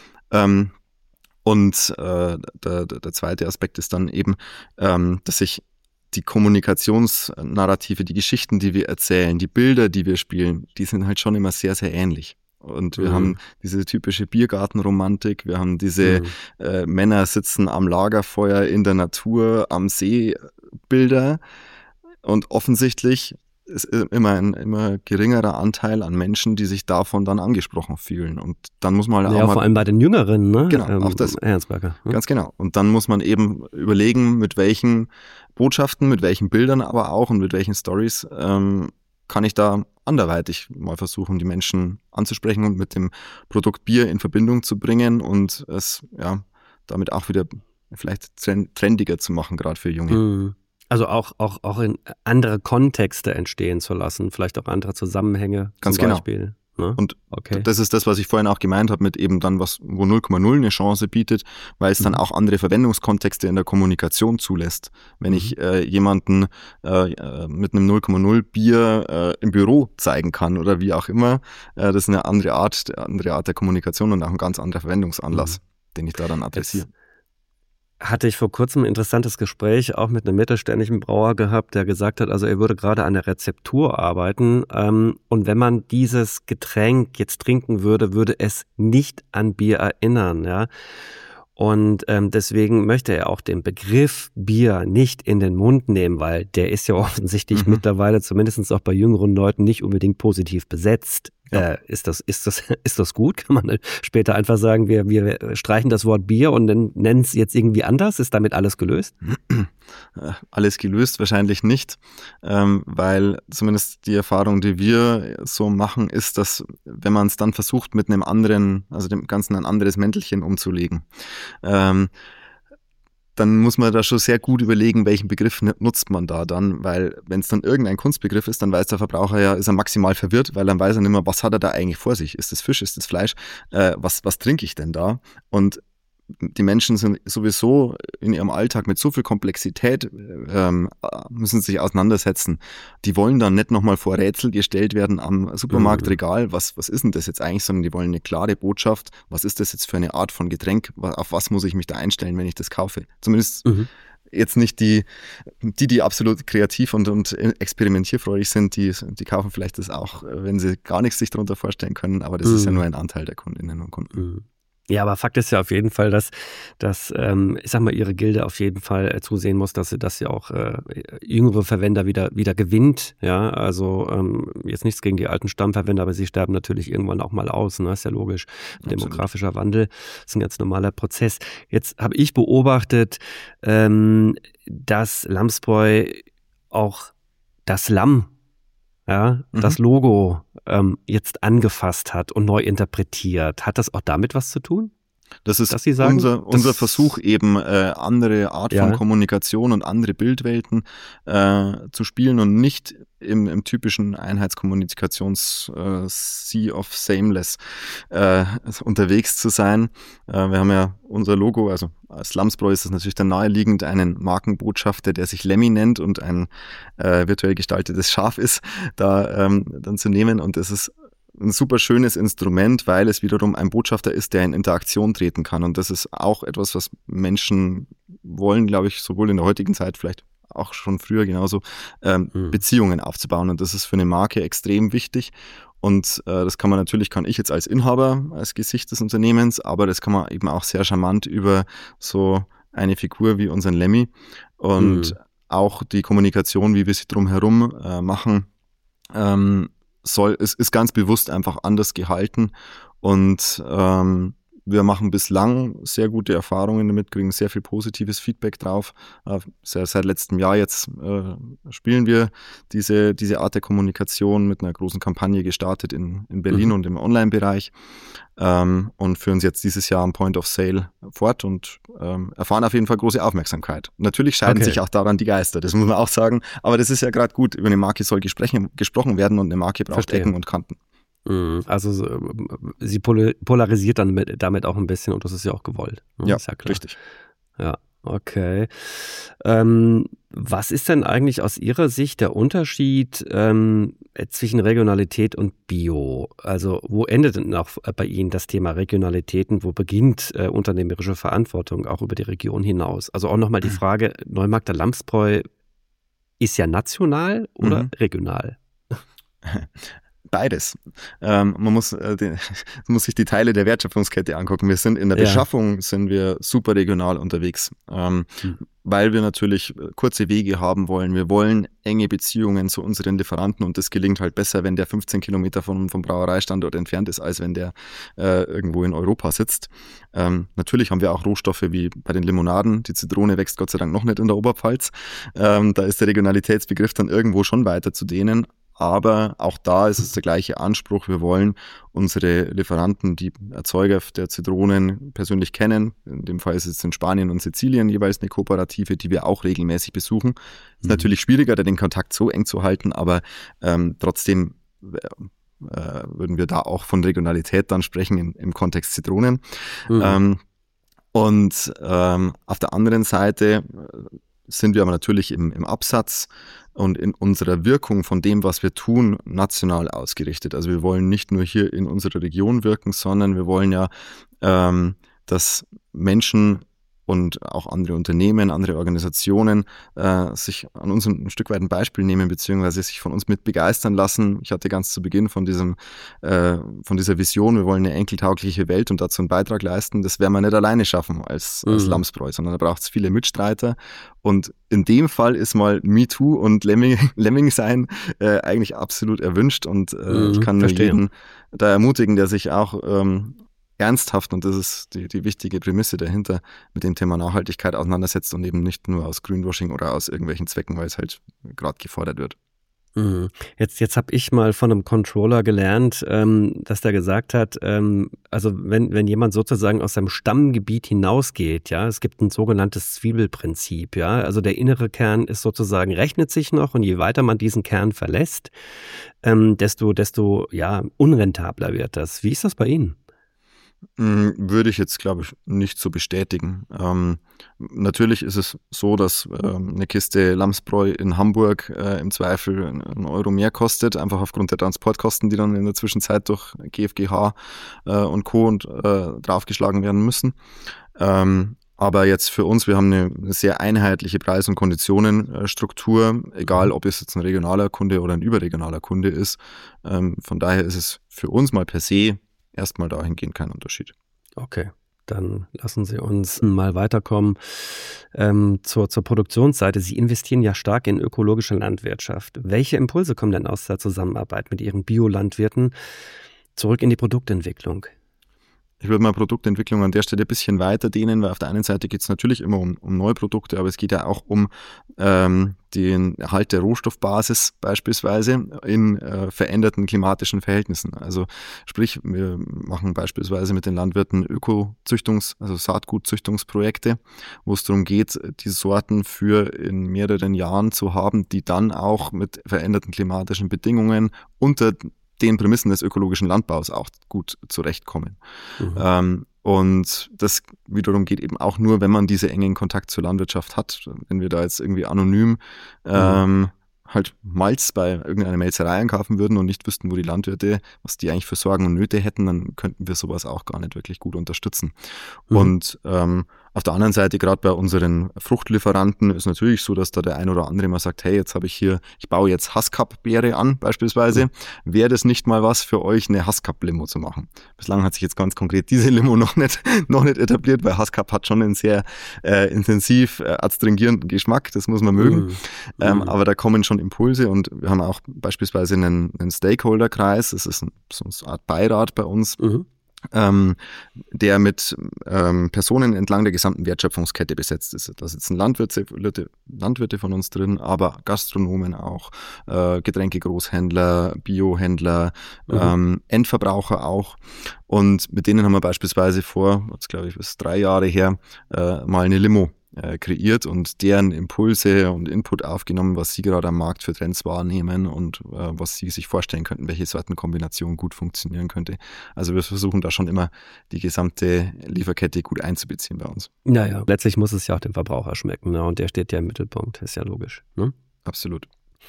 [SPEAKER 2] Ähm, Und äh, der, der zweite Aspekt ist dann eben, ähm, dass sich die Kommunikationsnarrative, die Geschichten, die wir erzählen, die Bilder, die wir spielen, die sind halt schon immer sehr, sehr ähnlich. Und wir mhm. haben diese typische Biergartenromantik, wir haben diese mhm. äh, Männer sitzen am Lagerfeuer in der Natur, am See Bilder. Und offensichtlich ist immer ein immer geringerer Anteil an Menschen, die sich davon dann angesprochen fühlen. Und dann muss man halt
[SPEAKER 1] ja,
[SPEAKER 2] auch mal,
[SPEAKER 1] vor allem bei den Jüngeren, ne?
[SPEAKER 2] Genau,
[SPEAKER 1] ähm,
[SPEAKER 2] auch das.
[SPEAKER 1] Ehrensberger. Ja.
[SPEAKER 2] Ganz genau. Und dann muss man eben überlegen, mit welchen Botschaften, mit welchen Bildern aber auch und mit welchen Stories ähm, kann ich da anderweitig mal versuchen, die Menschen anzusprechen und mit dem Produkt Bier in Verbindung zu bringen und es ja damit auch wieder vielleicht trendiger zu machen, gerade für Junge.
[SPEAKER 1] Mhm. Also auch, auch, auch in andere Kontexte entstehen zu lassen, vielleicht auch andere Zusammenhänge
[SPEAKER 2] Ganz
[SPEAKER 1] zum
[SPEAKER 2] genau.
[SPEAKER 1] Beispiel. Ne?
[SPEAKER 2] Und
[SPEAKER 1] okay.
[SPEAKER 2] das ist das, was ich vorhin auch gemeint habe, mit eben dann was, wo null Komma null eine Chance bietet, weil es mhm. dann auch andere Verwendungskontexte in der Kommunikation zulässt. Wenn mhm. ich äh, jemanden äh, mit einem null Komma null Bier äh, im Büro zeigen kann oder wie auch immer, äh, das ist eine andere Art, eine andere Art der Kommunikation und auch ein ganz anderer Verwendungsanlass, mhm. den ich da dann adressiere.
[SPEAKER 1] Jetzt hatte ich vor kurzem ein interessantes Gespräch auch mit einem mittelständischen Brauer gehabt, der gesagt hat, also er würde gerade an der Rezeptur arbeiten ähm, und wenn man dieses Getränk jetzt trinken würde, würde es nicht an Bier erinnern, ja. Und ähm, deswegen möchte er auch den Begriff Bier nicht in den Mund nehmen, weil der ist ja offensichtlich mhm. mittlerweile, zumindest auch bei jüngeren Leuten, nicht unbedingt positiv besetzt. Ja. Äh, ist das, ist das, ist das gut? Kann man später einfach sagen, wir, wir streichen das Wort Bier und nennen es jetzt irgendwie anders? Ist damit alles gelöst?
[SPEAKER 2] Alles gelöst wahrscheinlich nicht, ähm, weil zumindest die Erfahrung, die wir so machen, ist, dass wenn man es dann versucht, mit einem anderen, also dem Ganzen ein anderes Mäntelchen umzulegen, ähm, dann muss man da schon sehr gut überlegen, welchen Begriff nutzt man da dann, weil wenn es dann irgendein Kunstbegriff ist, dann weiß der Verbraucher ja, ist er maximal verwirrt, weil dann weiß er nicht mehr, was hat er da eigentlich vor sich? Ist das Fisch, ist das Fleisch? Äh, was, was trinke ich denn da? Und die Menschen sind sowieso in ihrem Alltag mit so viel Komplexität, ähm, müssen sich auseinandersetzen. Die wollen dann nicht nochmal vor Rätsel gestellt werden am Supermarktregal. Was, was ist denn das jetzt eigentlich? Sondern die wollen eine klare Botschaft. Was ist das jetzt für eine Art von Getränk? Auf was muss ich mich da einstellen, wenn ich das kaufe? Zumindest mhm. jetzt nicht die, die, die absolut kreativ und, und experimentierfreudig sind, die, die kaufen vielleicht das auch, wenn sie gar nichts sich darunter vorstellen können. Aber das mhm. ist ja nur ein Anteil der Kundinnen und Kunden.
[SPEAKER 1] Mhm. Ja, aber Fakt ist ja auf jeden Fall, dass, dass ähm, ich sag mal, ihre Gilde auf jeden Fall äh, zusehen muss, dass sie, dass sie auch äh, jüngere Verwender wieder, wieder gewinnt. Ja, also ähm, jetzt nichts gegen die alten Stammverwender, aber sie sterben natürlich irgendwann auch mal aus. Ne? Ist ja logisch. Absolut. Demografischer Wandel ist ein ganz normaler Prozess. Jetzt habe ich beobachtet, ähm, dass Lamsbräu auch das Lamm, ja, mhm. das Logo ähm, jetzt angefasst hat und neu interpretiert. Hat das auch damit was zu tun?
[SPEAKER 2] Das ist sagen, unser, unser Versuch, eben äh, andere Art ja. von Kommunikation und andere Bildwelten äh, zu spielen und nicht im, im typischen Einheitskommunikations-Sea äh, of Sameless äh, unterwegs zu sein. Äh, wir haben ja unser Logo, also als Lamsbräu ist es natürlich dann naheliegend, einen Markenbotschafter, der sich Lemmy nennt und ein äh, virtuell gestaltetes Schaf ist, da ähm, dann zu nehmen. Und das ist ein super schönes Instrument, weil es wiederum ein Botschafter ist, der in Interaktion treten kann. Und das ist auch etwas, was Menschen wollen, glaube ich, sowohl in der heutigen Zeit, vielleicht auch schon früher genauso, ähm, mhm. Beziehungen aufzubauen. Und das ist für eine Marke extrem wichtig. Und äh, das kann man natürlich, kann ich jetzt als Inhaber, als Gesicht des Unternehmens, aber das kann man eben auch sehr charmant über so eine Figur wie unseren Lemmy und mhm. auch die Kommunikation, wie wir sie drumherum äh, machen, ähm, soll, es ist ganz bewusst einfach anders gehalten und ähm, wir machen bislang sehr gute Erfahrungen damit, kriegen sehr viel positives Feedback drauf. Äh, seit, seit letztem Jahr jetzt äh, spielen wir diese, diese Art der Kommunikation mit einer großen Kampagne gestartet in, in Berlin mhm. und im Online-Bereich ähm, und führen sie jetzt dieses Jahr am Point of Sale fort und ähm, erfahren auf jeden Fall große Aufmerksamkeit. Natürlich scheiden okay. sich auch daran die Geister, das muss man auch sagen, aber das ist ja gerade gut, über eine Marke soll gesprochen, gesprochen werden und eine Marke braucht Verstehen. Ecken und Kanten.
[SPEAKER 1] Also sie polarisiert dann mit, damit auch ein bisschen und das ist ja auch gewollt.
[SPEAKER 2] Ja,
[SPEAKER 1] ist ja klar.
[SPEAKER 2] Richtig.
[SPEAKER 1] Ja, okay. Ähm, was ist denn eigentlich aus Ihrer Sicht der Unterschied ähm, zwischen Regionalität und Bio? Also wo endet denn auch bei Ihnen das Thema Regionalitäten? Wo beginnt äh, unternehmerische Verantwortung auch über die Region hinaus? Also auch nochmal die Frage, Neumarkter Lamsbräu, ist ja national oder mhm. regional?
[SPEAKER 2] Beides. Ähm, man muss, äh, den, man muss sich die Teile der Wertschöpfungskette angucken. Wir sind in der ja. Beschaffung sind wir super regional unterwegs, ähm, hm. weil wir natürlich kurze Wege haben wollen. Wir wollen enge Beziehungen zu unseren Lieferanten und das gelingt halt besser, wenn der fünfzehn Kilometer vom, vom Brauereistandort entfernt ist, als wenn der äh, irgendwo in Europa sitzt. Ähm, natürlich haben wir auch Rohstoffe wie bei den Limonaden. Die Zitrone wächst Gott sei Dank noch nicht in der Oberpfalz. Ähm, da ist der Regionalitätsbegriff dann irgendwo schon weiter zu dehnen. Aber auch da ist es der gleiche Anspruch. Wir wollen unsere Lieferanten, die Erzeuger der Zitronen persönlich kennen. In dem Fall ist es in Spanien und Sizilien jeweils eine Kooperative, die wir auch regelmäßig besuchen. Ist mhm. natürlich schwieriger, da den Kontakt so eng zu halten, aber ähm, trotzdem äh, würden wir da auch von Regionalität dann sprechen im, im Kontext Zitronen. Mhm. Ähm, und ähm, auf der anderen Seite sind wir aber natürlich im, im Absatz und in unserer Wirkung von dem, was wir tun, national ausgerichtet. Also wir wollen nicht nur hier in unserer Region wirken, sondern wir wollen ja, ähm, dass Menschen und auch andere Unternehmen, andere Organisationen äh, sich an uns ein Stück weit ein Beispiel nehmen, beziehungsweise sich von uns mit begeistern lassen. Ich hatte ganz zu Beginn von diesem, äh, von dieser Vision, wir wollen eine enkeltaugliche Welt und dazu einen Beitrag leisten. Das werden wir nicht alleine schaffen als, mhm. als Lamsbräu, sondern da braucht es viele Mitstreiter. Und in dem Fall ist mal MeToo und Lemming, Lemming sein äh, eigentlich absolut erwünscht und äh, mhm, ich kann nur jeden da ermutigen, der sich auch ähm, ernsthaft, und das ist die, die wichtige Prämisse dahinter, mit dem Thema Nachhaltigkeit auseinandersetzt und eben nicht nur aus Greenwashing oder aus irgendwelchen Zwecken, weil es halt gerade gefordert wird.
[SPEAKER 1] Mhm. Jetzt, jetzt habe ich mal von einem Controller gelernt, ähm, dass der gesagt hat, ähm, also wenn, wenn jemand sozusagen aus seinem Stammgebiet hinausgeht, ja, es gibt ein sogenanntes Zwiebelprinzip, ja, also der innere Kern ist sozusagen, rechnet sich noch und je weiter man diesen Kern verlässt, ähm, desto, desto, ja, unrentabler wird das. Wie ist das bei Ihnen?
[SPEAKER 2] Würde ich jetzt, glaube ich, nicht so bestätigen. Ähm, natürlich ist es so, dass ähm, eine Kiste Lamsbräu in Hamburg äh, im Zweifel einen Euro mehr kostet, einfach aufgrund der Transportkosten, die dann in der Zwischenzeit durch G f G H äh, und Co. und äh, draufgeschlagen werden müssen. Ähm, aber jetzt für uns, wir haben eine, eine sehr einheitliche Preis- und Konditionenstruktur, egal ob es jetzt ein regionaler Kunde oder ein überregionaler Kunde ist. Ähm, von daher ist es für uns mal per se erstmal dahingehend kein Unterschied.
[SPEAKER 1] Okay, dann lassen Sie uns mal weiterkommen ähm, zur, zur Produktionsseite. Sie investieren ja stark in ökologische Landwirtschaft. Welche Impulse kommen denn aus der Zusammenarbeit mit Ihren Biolandwirten zurück in die Produktentwicklung?
[SPEAKER 2] Ich würde mal Produktentwicklung an der Stelle ein bisschen weiter dehnen, weil auf der einen Seite geht es natürlich immer um, um neue Produkte, aber es geht ja auch um ähm, den Erhalt der Rohstoffbasis beispielsweise in äh, veränderten klimatischen Verhältnissen. Also sprich, wir machen beispielsweise mit den Landwirten Ökozüchtungs-, also Saatgutzüchtungsprojekte, wo es darum geht, die Sorten für in mehreren Jahren zu haben, die dann auch mit veränderten klimatischen Bedingungen unter den Prämissen des ökologischen Landbaus auch gut zurechtkommen. Mhm. Ähm, und das wiederum geht eben auch nur, wenn man diese engen Kontakt zur Landwirtschaft hat. Wenn wir da jetzt irgendwie anonym ähm, mhm. halt Malz bei irgendeiner Melzerei einkaufen würden und nicht wüssten, wo die Landwirte, was die eigentlich für Sorgen und Nöte hätten, dann könnten wir sowas auch gar nicht wirklich gut unterstützen. Mhm. Und ähm, auf der anderen Seite, gerade bei unseren Fruchtlieferanten, ist natürlich so, dass da der ein oder andere mal sagt, hey, jetzt habe ich hier, ich baue jetzt Haskap-Beere an beispielsweise. Mhm. Wäre das nicht mal was für euch, eine Haskap-Limo zu machen? Bislang hat sich jetzt ganz konkret diese Limo noch nicht, noch nicht etabliert, weil Haskap hat schon einen sehr äh, intensiv äh, adstringierenden Geschmack, das muss man mögen. Mhm. Ähm, aber da kommen schon Impulse und wir haben auch beispielsweise einen, einen Stakeholder-Kreis, das ist ein, so eine Art Beirat bei uns, mhm. Ähm, der mit ähm, Personen entlang der gesamten Wertschöpfungskette besetzt ist. Da sitzen Landwirte, Landwirte von uns drin, aber Gastronomen auch, äh, Getränkegroßhändler, Biohändler, mhm. ähm, Endverbraucher auch. Und mit denen haben wir beispielsweise vor, jetzt glaube ich, bis drei Jahre her, äh, mal eine Limo äh, kreiert und deren Impulse und Input aufgenommen, was sie gerade am Markt für Trends wahrnehmen und äh, was sie sich vorstellen könnten, welche Sortenkombination gut funktionieren könnte. Also wir versuchen da schon immer die gesamte Lieferkette gut einzubeziehen bei uns.
[SPEAKER 1] Naja, letztlich muss es ja auch dem Verbraucher schmecken, ne? Und der steht ja im Mittelpunkt, ist ja logisch. Ne?
[SPEAKER 2] Absolut.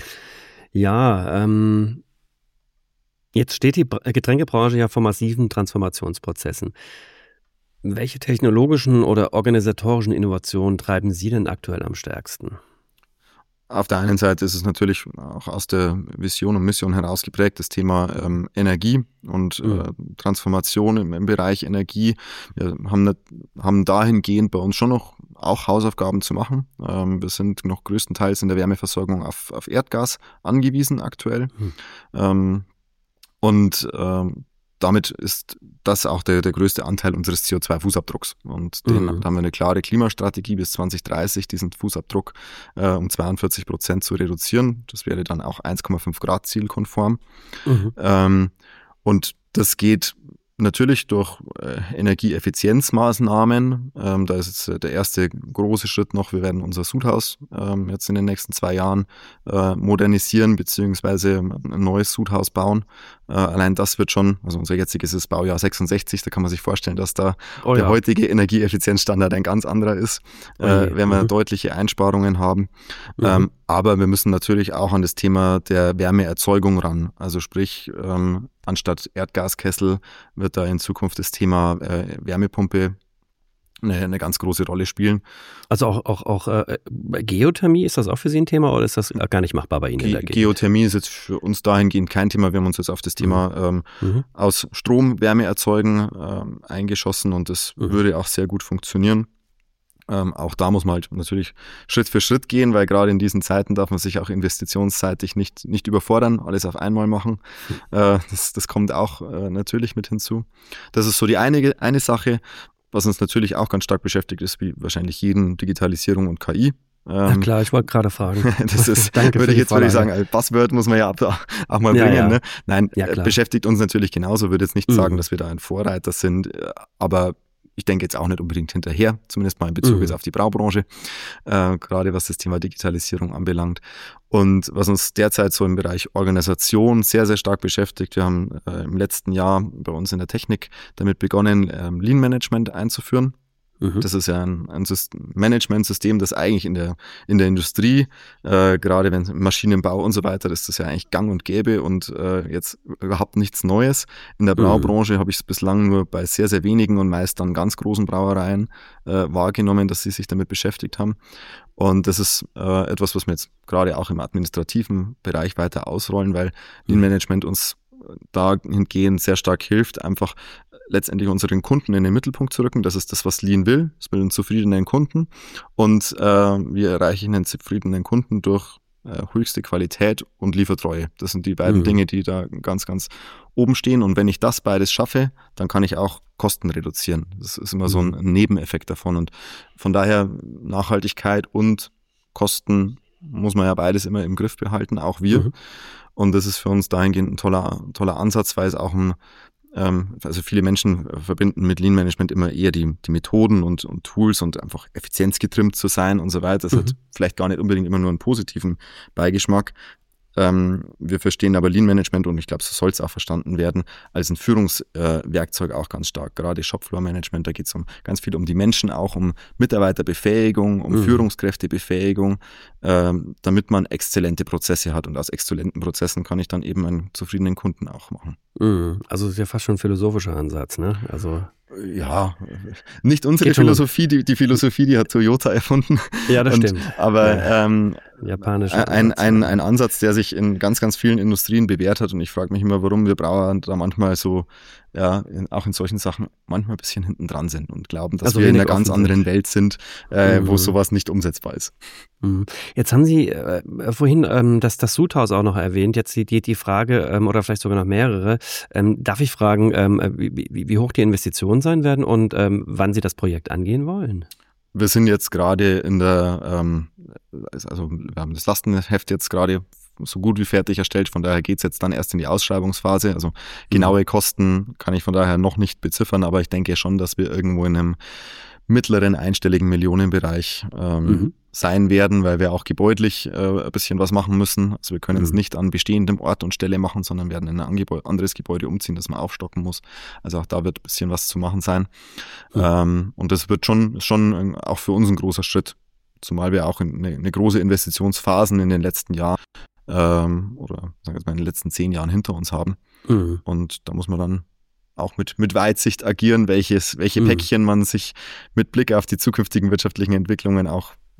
[SPEAKER 1] Ja, ähm, jetzt steht die Getränkebranche ja vor massiven Transformationsprozessen. Welche technologischen oder organisatorischen Innovationen treiben Sie denn aktuell am stärksten?
[SPEAKER 2] Auf der einen Seite ist es natürlich auch aus der Vision und Mission heraus geprägt, das Thema ähm, Energie und mhm. äh, Transformation im, im Bereich Energie. Wir haben, nicht, haben dahingehend bei uns schon noch auch Hausaufgaben zu machen. Ähm, wir sind noch größtenteils in der Wärmeversorgung auf, auf Erdgas angewiesen aktuell. Mhm. Ähm, und ähm, damit ist das auch der, der größte Anteil unseres C O zwei Fußabdrucks. Und den, mhm. da haben wir eine klare Klimastrategie bis zwanzig dreißig, diesen Fußabdruck äh, um zweiundvierzig Prozent zu reduzieren. Das wäre dann auch eins Komma fünf Grad zielkonform. Mhm. Ähm, und das geht natürlich durch äh, Energieeffizienzmaßnahmen. Ähm, da ist jetzt der erste große Schritt noch. Wir werden unser Sudhaus ähm, jetzt in den nächsten zwei Jahren äh, modernisieren beziehungsweise ein neues Sudhaus bauen. Äh, allein das wird schon, also unser jetziges ist Baujahr sechsundsechzig, da kann man sich vorstellen, dass da oh, der ja. heutige Energieeffizienzstandard ein ganz anderer ist. Äh, okay. Werden wir mhm. deutliche Einsparungen haben. Mhm. Ähm, aber wir müssen natürlich auch an das Thema der Wärmeerzeugung ran. Also sprich, ähm, anstatt Erdgaskessel wird da in Zukunft das Thema äh, Wärmepumpe eine, eine ganz große Rolle spielen.
[SPEAKER 1] Also auch, auch, auch äh, Geothermie, ist das auch für Sie ein Thema oder ist das gar nicht machbar bei Ihnen? Ge- in der Gegend?
[SPEAKER 2] Geothermie ist jetzt für uns dahingehend kein Thema. Wir haben uns jetzt auf das Thema mhm. ähm, mhm. aus Strom Wärme erzeugen ähm, eingeschossen und das mhm. würde auch sehr gut funktionieren. Ähm, auch da muss man halt natürlich Schritt für Schritt gehen, weil gerade in diesen Zeiten darf man sich auch investitionsseitig nicht, nicht überfordern, alles auf einmal machen. Mhm. Äh, das, das kommt auch äh, natürlich mit hinzu. Das ist so die eine, eine Sache. Was uns natürlich auch ganz stark beschäftigt, ist wie wahrscheinlich jeden Digitalisierung und K I.
[SPEAKER 1] Ähm, ja klar, ich wollte gerade fragen.
[SPEAKER 2] Das ist, Danke würde ich jetzt würde ich sagen, als Buzzword muss man ja auch, auch mal bringen. Ja, ja. Ne? Nein, ja, beschäftigt uns natürlich genauso. Würde jetzt nicht mhm. sagen, dass wir da ein Vorreiter sind, aber ich denke jetzt auch nicht unbedingt hinterher, zumindest mal in Bezug mhm. jetzt auf die Braubranche, äh, gerade was das Thema Digitalisierung anbelangt. Und was uns derzeit so im Bereich Organisation sehr, sehr stark beschäftigt, wir haben äh, im letzten Jahr bei uns in der Technik damit begonnen, ähm, Lean Management einzuführen. Mhm. Das ist ja ein, ein Management-System, das eigentlich in der, in der Industrie, äh, gerade wenn Maschinenbau und so weiter, ist das ja eigentlich gang und gäbe und äh, jetzt überhaupt nichts Neues. In der Braubranche mhm. habe ich es bislang nur bei sehr, sehr wenigen und meist dann ganz großen Brauereien äh, wahrgenommen, dass sie sich damit beschäftigt haben. Und das ist äh, etwas, was wir jetzt gerade auch im administrativen Bereich weiter ausrollen, weil Lean Management uns dahingehend sehr stark hilft, einfach letztendlich unseren Kunden in den Mittelpunkt zu rücken. Das ist das, was Lean will. Es will einen zufriedenen Kunden und äh, wir erreichen einen zufriedenen Kunden durch äh, höchste Qualität und Liefertreue. Das sind die beiden mhm. Dinge, die da ganz, ganz oben stehen. Und wenn ich das beides schaffe, dann kann ich auch Kosten reduzieren. Das ist immer mhm. so ein Nebeneffekt davon. Und von daher Nachhaltigkeit und Kosten muss man ja beides immer im Griff behalten, auch wir. Mhm. Und das ist für uns dahingehend ein toller, toller Ansatz, weil es auch ein Also viele Menschen verbinden mit Lean Management immer eher die, die Methoden und, und Tools und einfach effizienzgetrimmt zu sein und so weiter. Das mhm. hat vielleicht gar nicht unbedingt immer nur einen positiven Beigeschmack. Ähm, wir verstehen aber Lean Management und ich glaube, so soll es auch verstanden werden, als ein Führungswerkzeug äh, auch ganz stark. Gerade Shopfloor Management, da geht es um ganz viel um die Menschen, auch um Mitarbeiterbefähigung, um mhm. Führungskräftebefähigung, äh, damit man exzellente Prozesse hat und aus exzellenten Prozessen kann ich dann eben einen zufriedenen Kunden auch machen.
[SPEAKER 1] Mhm. Also das ist ja fast schon ein philosophischer Ansatz, ne? Also
[SPEAKER 2] ja, nicht unsere Philosophie, die, die Philosophie, die hat Toyota erfunden.
[SPEAKER 1] Ja, das
[SPEAKER 2] und,
[SPEAKER 1] stimmt.
[SPEAKER 2] Aber ja. ähm,
[SPEAKER 1] Japanischer
[SPEAKER 2] ein, ein, ein Ansatz, der sich in ganz, ganz vielen Industrien bewährt hat und ich frage mich immer, warum wir Brauer da manchmal so, ja, in, auch in solchen Sachen manchmal ein bisschen hinten dran sind und glauben, dass also wir in einer ganz anderen sind. Welt sind, äh, mhm. wo sowas nicht umsetzbar ist.
[SPEAKER 1] Mhm. Jetzt haben Sie äh, vorhin ähm, das, das Sudhaus auch noch erwähnt, jetzt die, die, die Frage, ähm, oder vielleicht sogar noch mehrere, ähm, darf ich fragen, ähm, wie, wie hoch die Investitionen sein werden und ähm, wann Sie das Projekt angehen wollen?
[SPEAKER 2] Wir sind jetzt gerade in der, ähm, also wir haben das Lastenheft jetzt gerade so gut wie fertig erstellt, von daher geht's jetzt dann erst in die Ausschreibungsphase. Also genaue Kosten kann ich von daher noch nicht beziffern, aber ich denke schon, dass wir irgendwo in einem mittleren einstelligen Millionenbereich ähm, mhm. sein werden, weil wir auch gebäudlich äh, ein bisschen was machen müssen. Also wir können mhm. es nicht an bestehendem Ort und Stelle machen, sondern werden in ein Angebäude, anderes Gebäude umziehen, das man aufstocken muss. Also auch da wird ein bisschen was zu machen sein. Mhm. Ähm, und das wird schon, schon auch für uns ein großer Schritt, zumal wir auch eine, eine große Investitionsphasen in den letzten Jahren ähm, oder sagen wir mal in den letzten zehn Jahren hinter uns haben. Mhm. Und da muss man dann auch mit, mit Weitsicht agieren, welches, welche mhm. Päckchen man sich mit Blick auf die zukünftigen wirtschaftlichen Entwicklungen auch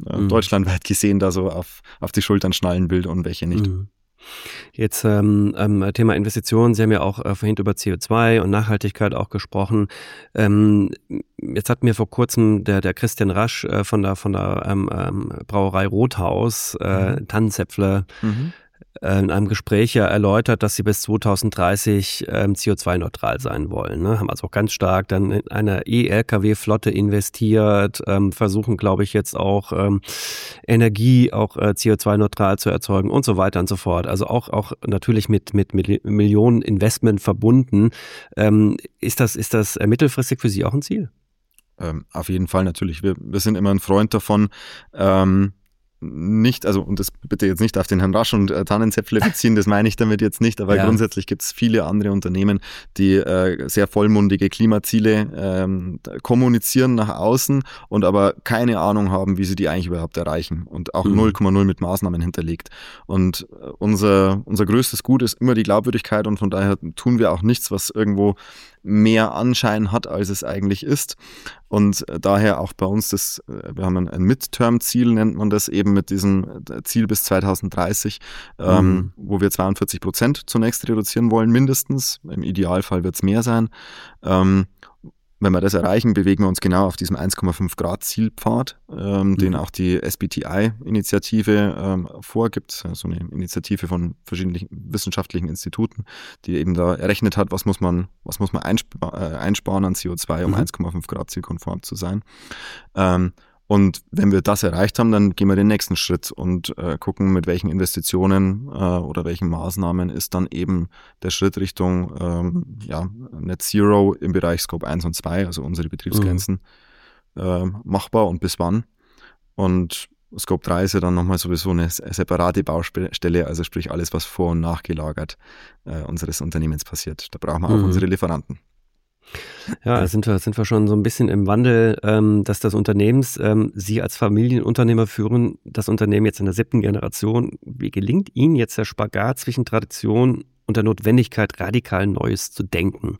[SPEAKER 2] äh, mhm. deutschlandweit gesehen da so auf, auf die Schultern schnallen will und welche nicht.
[SPEAKER 1] Mhm. Jetzt ähm, ähm, Thema Investitionen, Sie haben ja auch äh, vorhin über C O zwei und Nachhaltigkeit auch gesprochen. Ähm, jetzt hat mir vor kurzem der, der Christian Rasch äh, von der, von der ähm, ähm, Brauerei Rothaus, äh, mhm. Tannenzäpfle, mhm. äh, in einem Gespräch ja erläutert, dass sie bis zwanzig dreißig ähm, C O zwei neutral sein wollen. Ne? Haben also auch ganz stark dann in eine E-L K W-Flotte investiert, ähm, versuchen, glaube ich, jetzt auch ähm, Energie auch äh, C O zwei neutral zu erzeugen und so weiter und so fort. Also auch, auch natürlich mit, mit, mit Millionen Investment verbunden. Ähm, ist das, ist das mittelfristig für Sie auch ein Ziel?
[SPEAKER 2] Ähm, auf jeden Fall natürlich. Wir, wir sind immer ein Freund davon, ähm, nicht, also und das bitte jetzt nicht auf den Herrn Rasch und äh, Tannenzäpfle beziehen, das meine ich damit jetzt nicht, aber ja. grundsätzlich gibt es viele andere Unternehmen, die äh, sehr vollmundige Klimaziele ähm, kommunizieren nach außen und aber keine Ahnung haben, wie sie die eigentlich überhaupt erreichen und auch mhm. null Komma null mit Maßnahmen hinterlegt. Und äh, unser, unser größtes Gut ist immer die Glaubwürdigkeit und von daher tun wir auch nichts, was irgendwo mehr Anschein hat, als es eigentlich ist. Und daher auch bei uns das, wir haben ein, ein Midterm-Ziel, nennt man das eben mit diesem Ziel bis zwanzig dreißig, mhm. ähm, wo wir zweiundvierzig Prozent zunächst reduzieren wollen, mindestens. Im Idealfall wird es mehr sein. Ähm, Wenn wir das erreichen, bewegen wir uns genau auf diesem eins Komma fünf Grad Zielpfad, ähm, mhm. den auch die S B T I-Initiative ähm, vorgibt, so also eine Initiative von verschiedenen wissenschaftlichen Instituten, die eben da errechnet hat, was muss man, was muss man einsp- äh, einsparen an C O zwei, um mhm. eins Komma fünf Grad zielkonform zu sein. Ähm, Und wenn wir das erreicht haben, dann gehen wir den nächsten Schritt und äh, gucken, mit welchen Investitionen äh, oder welchen Maßnahmen ist dann eben der Schritt Richtung ähm, ja, Net Zero im Bereich Scope eins und zwei, also unsere Betriebsgrenzen, mhm. äh, machbar und bis wann. Und Scope drei ist ja dann nochmal sowieso eine separate Baustelle, also sprich alles, was vor- und nachgelagert äh, unseres Unternehmens passiert. Da brauchen wir auch mhm. unsere Lieferanten.
[SPEAKER 1] Ja, da sind wir, sind wir schon so ein bisschen im Wandel, ähm, dass das Unternehmens, ähm, Sie als Familienunternehmer führen das Unternehmen jetzt in der siebten Generation. Wie gelingt Ihnen jetzt der Spagat zwischen Tradition und der Notwendigkeit, radikal Neues zu denken?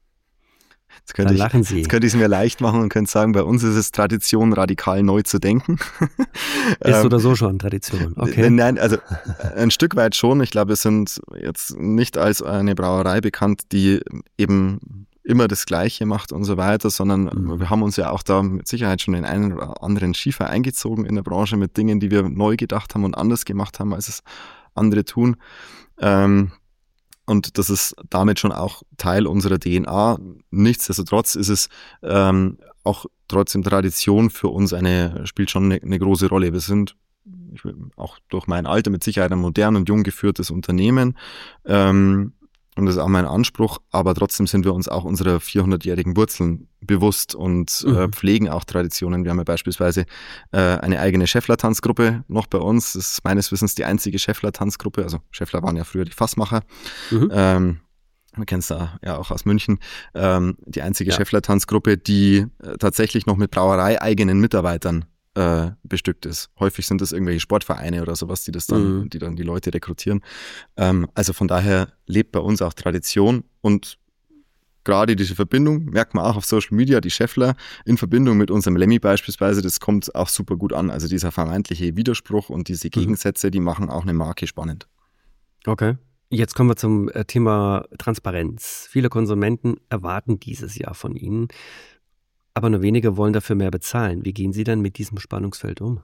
[SPEAKER 2] Jetzt könnte, ich,
[SPEAKER 1] lachen Sie.
[SPEAKER 2] jetzt könnte ich es mir leicht machen und könnte sagen, bei uns ist es Tradition, radikal neu zu denken.
[SPEAKER 1] Ist oder so schon Tradition, okay.
[SPEAKER 2] Nein, also ein Stück weit schon. Ich glaube, wir sind jetzt nicht als eine Brauerei bekannt, die eben immer das Gleiche macht und so weiter, sondern mhm. wir haben uns ja auch da mit Sicherheit schon in einen oder anderen Schiefer eingezogen in der Branche mit Dingen, die wir neu gedacht haben und anders gemacht haben, als es andere tun. Ähm, und das ist damit schon auch Teil unserer D N A. Nichtsdestotrotz ist es ähm, auch trotzdem Tradition für uns eine, spielt schon eine, eine große Rolle. Wir sind ich will, auch durch mein Alter mit Sicherheit ein modern und jung geführtes Unternehmen. Ähm, Und das ist auch mein Anspruch, aber trotzdem sind wir uns auch unserer vierhundertjährigen Wurzeln bewusst und mhm. äh, pflegen auch Traditionen. Wir haben ja beispielsweise äh, eine eigene Scheffler-Tanzgruppe noch bei uns. Das ist meines Wissens die einzige Scheffler-Tanzgruppe. Also Scheffler waren ja früher die Fassmacher. Mhm. Ähm, man kennt es da ja auch aus München. Ähm, die einzige ja. Scheffler-Tanzgruppe, die äh, tatsächlich noch mit Brauerei-eigenen Mitarbeitern Äh, bestückt ist. Häufig sind das irgendwelche Sportvereine oder sowas, die das dann, mhm. die dann die Leute rekrutieren. Ähm, also von daher lebt bei uns auch Tradition und gerade diese Verbindung merkt man auch auf Social Media, die Scheffler in Verbindung mit unserem Lemmy beispielsweise, das kommt auch super gut an. Also dieser vermeintliche Widerspruch und diese Gegensätze, mhm. die machen auch eine Marke spannend.
[SPEAKER 1] Okay. Jetzt kommen wir zum Thema Transparenz. Viele Konsumenten erwarten dieses Jahr von Ihnen, aber nur wenige wollen dafür mehr bezahlen. Wie gehen Sie dann mit diesem Spannungsfeld um?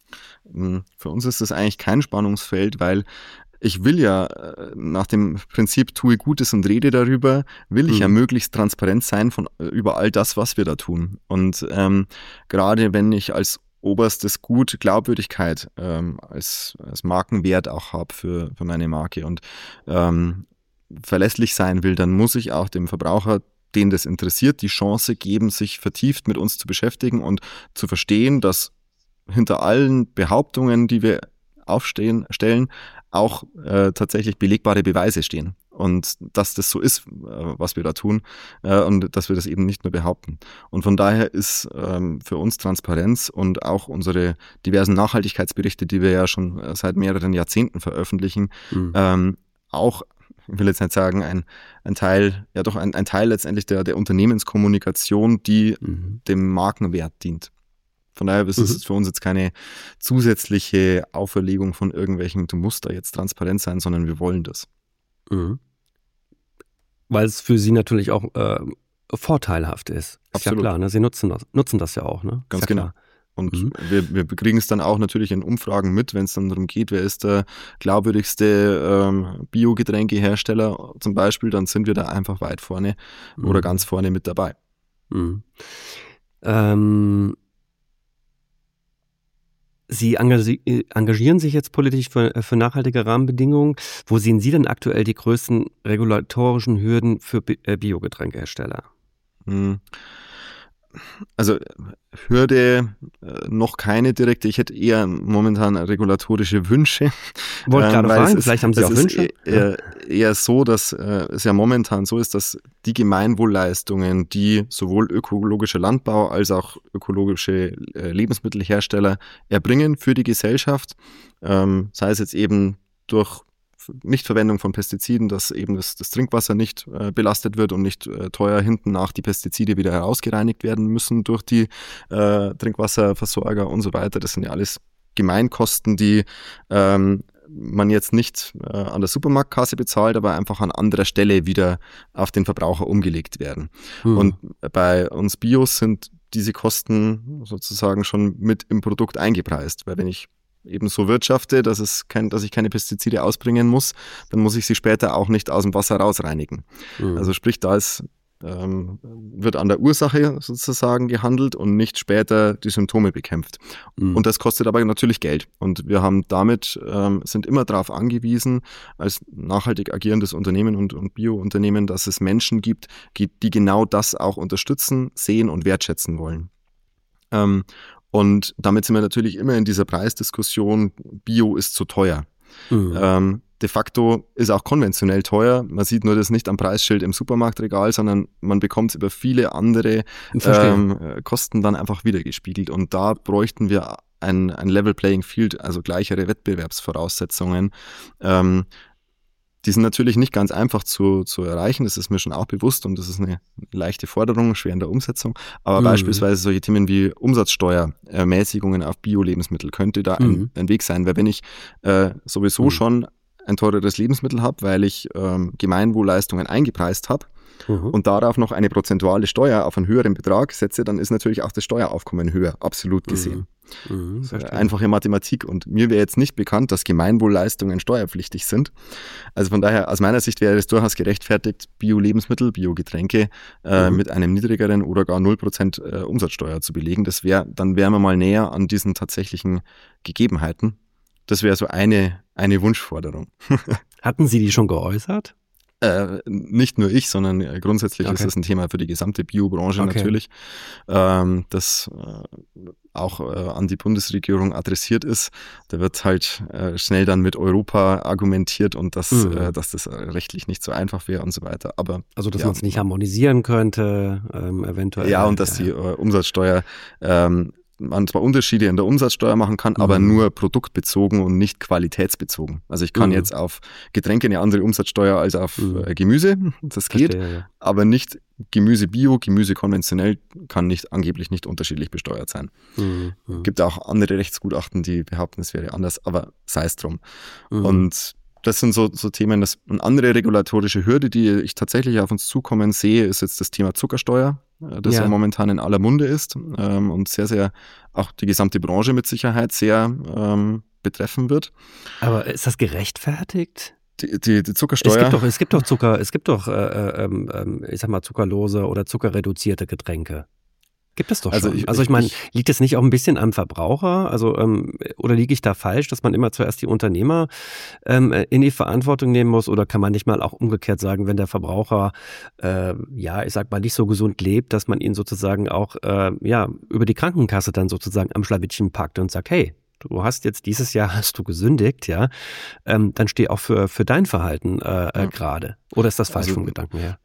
[SPEAKER 2] Für uns ist das eigentlich kein Spannungsfeld, weil ich will ja nach dem Prinzip tue Gutes und rede darüber, will ich mhm. ja möglichst transparent sein von über all das, was wir da tun. Und ähm, gerade wenn ich als oberstes Gut Glaubwürdigkeit ähm, als, als Markenwert auch habe für, für meine Marke und ähm, verlässlich sein will, dann muss ich auch dem Verbraucher, den das interessiert, die Chance geben, sich vertieft mit uns zu beschäftigen und zu verstehen, dass hinter allen Behauptungen, die wir aufstehen, stellen, auch äh, tatsächlich belegbare Beweise stehen. Und dass das so ist, äh, was wir da tun, äh, und dass wir das eben nicht nur behaupten. Und von daher ist ähm, für uns Transparenz und auch unsere diversen Nachhaltigkeitsberichte, die wir ja schon seit mehreren Jahrzehnten veröffentlichen, mhm. ähm, auch ich will jetzt nicht sagen, ein, ein Teil, ja doch ein, ein Teil letztendlich der, der Unternehmenskommunikation, die mhm. dem Markenwert dient. Von daher ist
[SPEAKER 1] Mhm.
[SPEAKER 2] es für uns jetzt keine zusätzliche Auferlegung von irgendwelchen, du musst da jetzt transparent sein, sondern wir wollen das.
[SPEAKER 1] Mhm. Weil es für Sie natürlich auch äh, vorteilhaft ist. Ist
[SPEAKER 2] Absolut.
[SPEAKER 1] ja klar, ne? Sie nutzen das, nutzen das ja auch, ne?
[SPEAKER 2] Ganz
[SPEAKER 1] ist ja
[SPEAKER 2] genau.
[SPEAKER 1] Klar.
[SPEAKER 2] Und
[SPEAKER 1] Mhm.
[SPEAKER 2] wir, wir kriegen es dann auch natürlich in Umfragen mit, wenn es dann darum geht, wer ist der glaubwürdigste ähm, Biogetränkehersteller zum Beispiel, dann sind wir da einfach weit vorne
[SPEAKER 1] Mhm.
[SPEAKER 2] oder ganz vorne mit dabei.
[SPEAKER 1] Mhm. Ähm, Sie engagi- engagieren sich jetzt politisch für, für nachhaltige Rahmenbedingungen. Wo sehen Sie denn aktuell die größten regulatorischen Hürden für Bi- äh, Biogetränkehersteller?
[SPEAKER 2] Hm. Also Hürde äh, noch keine direkte. Ich hätte eher momentan regulatorische Wünsche.
[SPEAKER 1] Wollte
[SPEAKER 2] ähm,
[SPEAKER 1] gerade
[SPEAKER 2] weil
[SPEAKER 1] fragen,
[SPEAKER 2] es ist,
[SPEAKER 1] vielleicht haben Sie
[SPEAKER 2] es
[SPEAKER 1] auch
[SPEAKER 2] ist
[SPEAKER 1] Wünsche?
[SPEAKER 2] eher, eher so, dass äh, es ja momentan so ist, dass die Gemeinwohlleistungen, die sowohl ökologischer Landbau als auch ökologische äh, Lebensmittelhersteller erbringen für die Gesellschaft, ähm, sei es jetzt eben durch Nichtverwendung von Pestiziden, dass eben das, das Trinkwasser nicht äh, belastet wird und nicht äh, teuer hinten nach die Pestizide wieder herausgereinigt werden müssen durch die äh, Trinkwasserversorger und so weiter. Das sind ja alles Gemeinkosten, die ähm, man jetzt nicht äh, an der Supermarktkasse bezahlt, aber einfach an anderer Stelle wieder auf den Verbraucher umgelegt werden.
[SPEAKER 1] Hm.
[SPEAKER 2] Und bei uns Bios sind diese Kosten sozusagen schon mit im Produkt eingepreist, weil wenn ich eben so wirtschafte, dass, es kein, dass ich keine Pestizide ausbringen muss, dann muss ich sie später auch nicht aus dem Wasser rausreinigen.
[SPEAKER 1] Hm.
[SPEAKER 2] Also sprich, da ist, ähm, wird an der Ursache sozusagen gehandelt und nicht später die Symptome bekämpft.
[SPEAKER 1] Hm.
[SPEAKER 2] Und das kostet aber natürlich Geld. Und wir haben damit, ähm, sind immer darauf angewiesen, als nachhaltig agierendes Unternehmen und, und Bio-Unternehmen, dass es Menschen gibt, die genau das auch unterstützen, sehen und wertschätzen wollen. Ähm, Und damit sind wir natürlich immer in dieser Preisdiskussion, Bio ist zu teuer.
[SPEAKER 1] Mhm.
[SPEAKER 2] Ähm, de facto ist auch konventionell teuer. Man sieht nur das nicht am Preisschild im Supermarktregal, sondern man bekommt es über viele andere ähm, Kosten dann einfach wiedergespiegelt. Und da bräuchten wir ein, ein Level Playing Field, also gleichere Wettbewerbsvoraussetzungen. Ähm, Die sind natürlich nicht ganz einfach zu, zu erreichen, das ist mir schon auch bewusst und das ist eine leichte Forderung, schwer in der Umsetzung. Aber
[SPEAKER 1] Mhm.
[SPEAKER 2] beispielsweise solche Themen wie Umsatzsteuerermäßigungen auf Bio-Lebensmittel könnte da ein,
[SPEAKER 1] Mhm.
[SPEAKER 2] ein Weg sein, weil wenn ich äh, sowieso
[SPEAKER 1] Mhm.
[SPEAKER 2] schon ein teureres Lebensmittel habe, weil ich ähm, Gemeinwohlleistungen eingepreist habe,
[SPEAKER 1] Mhm.
[SPEAKER 2] und darauf noch eine prozentuale Steuer auf einen höheren Betrag setze, dann ist natürlich auch das Steueraufkommen höher, absolut gesehen.
[SPEAKER 1] Mhm.
[SPEAKER 2] Das ist einfache Mathematik und mir wäre jetzt nicht bekannt, dass Gemeinwohlleistungen steuerpflichtig sind. Also von daher, aus meiner Sicht wäre es durchaus gerechtfertigt, Bio-Lebensmittel, Bio-Getränke äh,
[SPEAKER 1] Mhm.
[SPEAKER 2] mit einem niedrigeren oder gar null Prozent äh, Umsatzsteuer zu belegen. Das wäre, dann wären wir mal näher an diesen tatsächlichen Gegebenheiten. Das wäre so eine, eine Wunschforderung.
[SPEAKER 1] Hatten Sie die schon geäußert?
[SPEAKER 2] Äh, nicht nur ich, sondern äh, grundsätzlich
[SPEAKER 1] Okay.
[SPEAKER 2] ist das ein Thema für die gesamte Biobranche
[SPEAKER 1] Okay.
[SPEAKER 2] natürlich, ähm, das äh, auch äh, an die Bundesregierung adressiert ist. Da wird halt äh, schnell dann mit Europa argumentiert und dass,
[SPEAKER 1] Mhm.
[SPEAKER 2] äh, dass das rechtlich nicht so einfach wäre und so weiter. Aber
[SPEAKER 1] Also, dass
[SPEAKER 2] ja,
[SPEAKER 1] man es nicht harmonisieren könnte, ähm, eventuell.
[SPEAKER 2] ja, und dass
[SPEAKER 1] ja,
[SPEAKER 2] die äh, Umsatzsteuer ähm, man zwar Unterschiede in der Umsatzsteuer machen kann,
[SPEAKER 1] Mhm.
[SPEAKER 2] aber nur produktbezogen und nicht qualitätsbezogen. Also ich kann
[SPEAKER 1] Mhm.
[SPEAKER 2] jetzt auf Getränke eine andere Umsatzsteuer als auf
[SPEAKER 1] Mhm.
[SPEAKER 2] äh, Gemüse, das geht,
[SPEAKER 1] Verstehe, ja.
[SPEAKER 2] aber nicht Gemüse bio, Gemüse konventionell kann nicht angeblich nicht unterschiedlich besteuert sein.
[SPEAKER 1] Mhm. Mhm.
[SPEAKER 2] Gibt auch andere Rechtsgutachten, die behaupten, es wäre anders, aber sei es drum.
[SPEAKER 1] Mhm.
[SPEAKER 2] Und das sind so, so Themen, das, eine andere regulatorische Hürde, die ich tatsächlich auf uns zukommen sehe, ist jetzt das Thema Zuckersteuer, äh, das ja,
[SPEAKER 1] Ja.
[SPEAKER 2] momentan in aller Munde ist ähm, und sehr, sehr, auch die gesamte Branche mit Sicherheit sehr ähm, betreffen wird.
[SPEAKER 1] Aber ist das gerechtfertigt?
[SPEAKER 2] Die, die, die Zuckersteuer.
[SPEAKER 1] Es gibt doch, es gibt doch Zucker, es gibt doch, äh, ähm, ich sag mal, zuckerlose oder zuckerreduzierte Getränke. Gibt es doch
[SPEAKER 2] Also
[SPEAKER 1] schon.
[SPEAKER 2] ich-
[SPEAKER 1] also ich
[SPEAKER 2] ich-
[SPEAKER 1] meine,
[SPEAKER 2] ich-
[SPEAKER 1] liegt es nicht auch ein bisschen am Verbraucher? Also ähm, oder liege ich da falsch, dass man immer zuerst die Unternehmer ähm, in die Verantwortung nehmen muss? Oder kann man nicht mal auch umgekehrt sagen, wenn der Verbraucher, äh, ja, ich sag mal, nicht so gesund lebt, dass man ihn sozusagen auch äh, ja über die Krankenkasse dann sozusagen am Schlawittchen packt und sagt, hey, du hast jetzt dieses Jahr hast du gesündigt, ja, ähm, dann steh auch für für dein Verhalten äh, äh,
[SPEAKER 2] Ja.
[SPEAKER 1] gerade. Oder ist das falsch
[SPEAKER 2] also,
[SPEAKER 1] vom Gedanken her?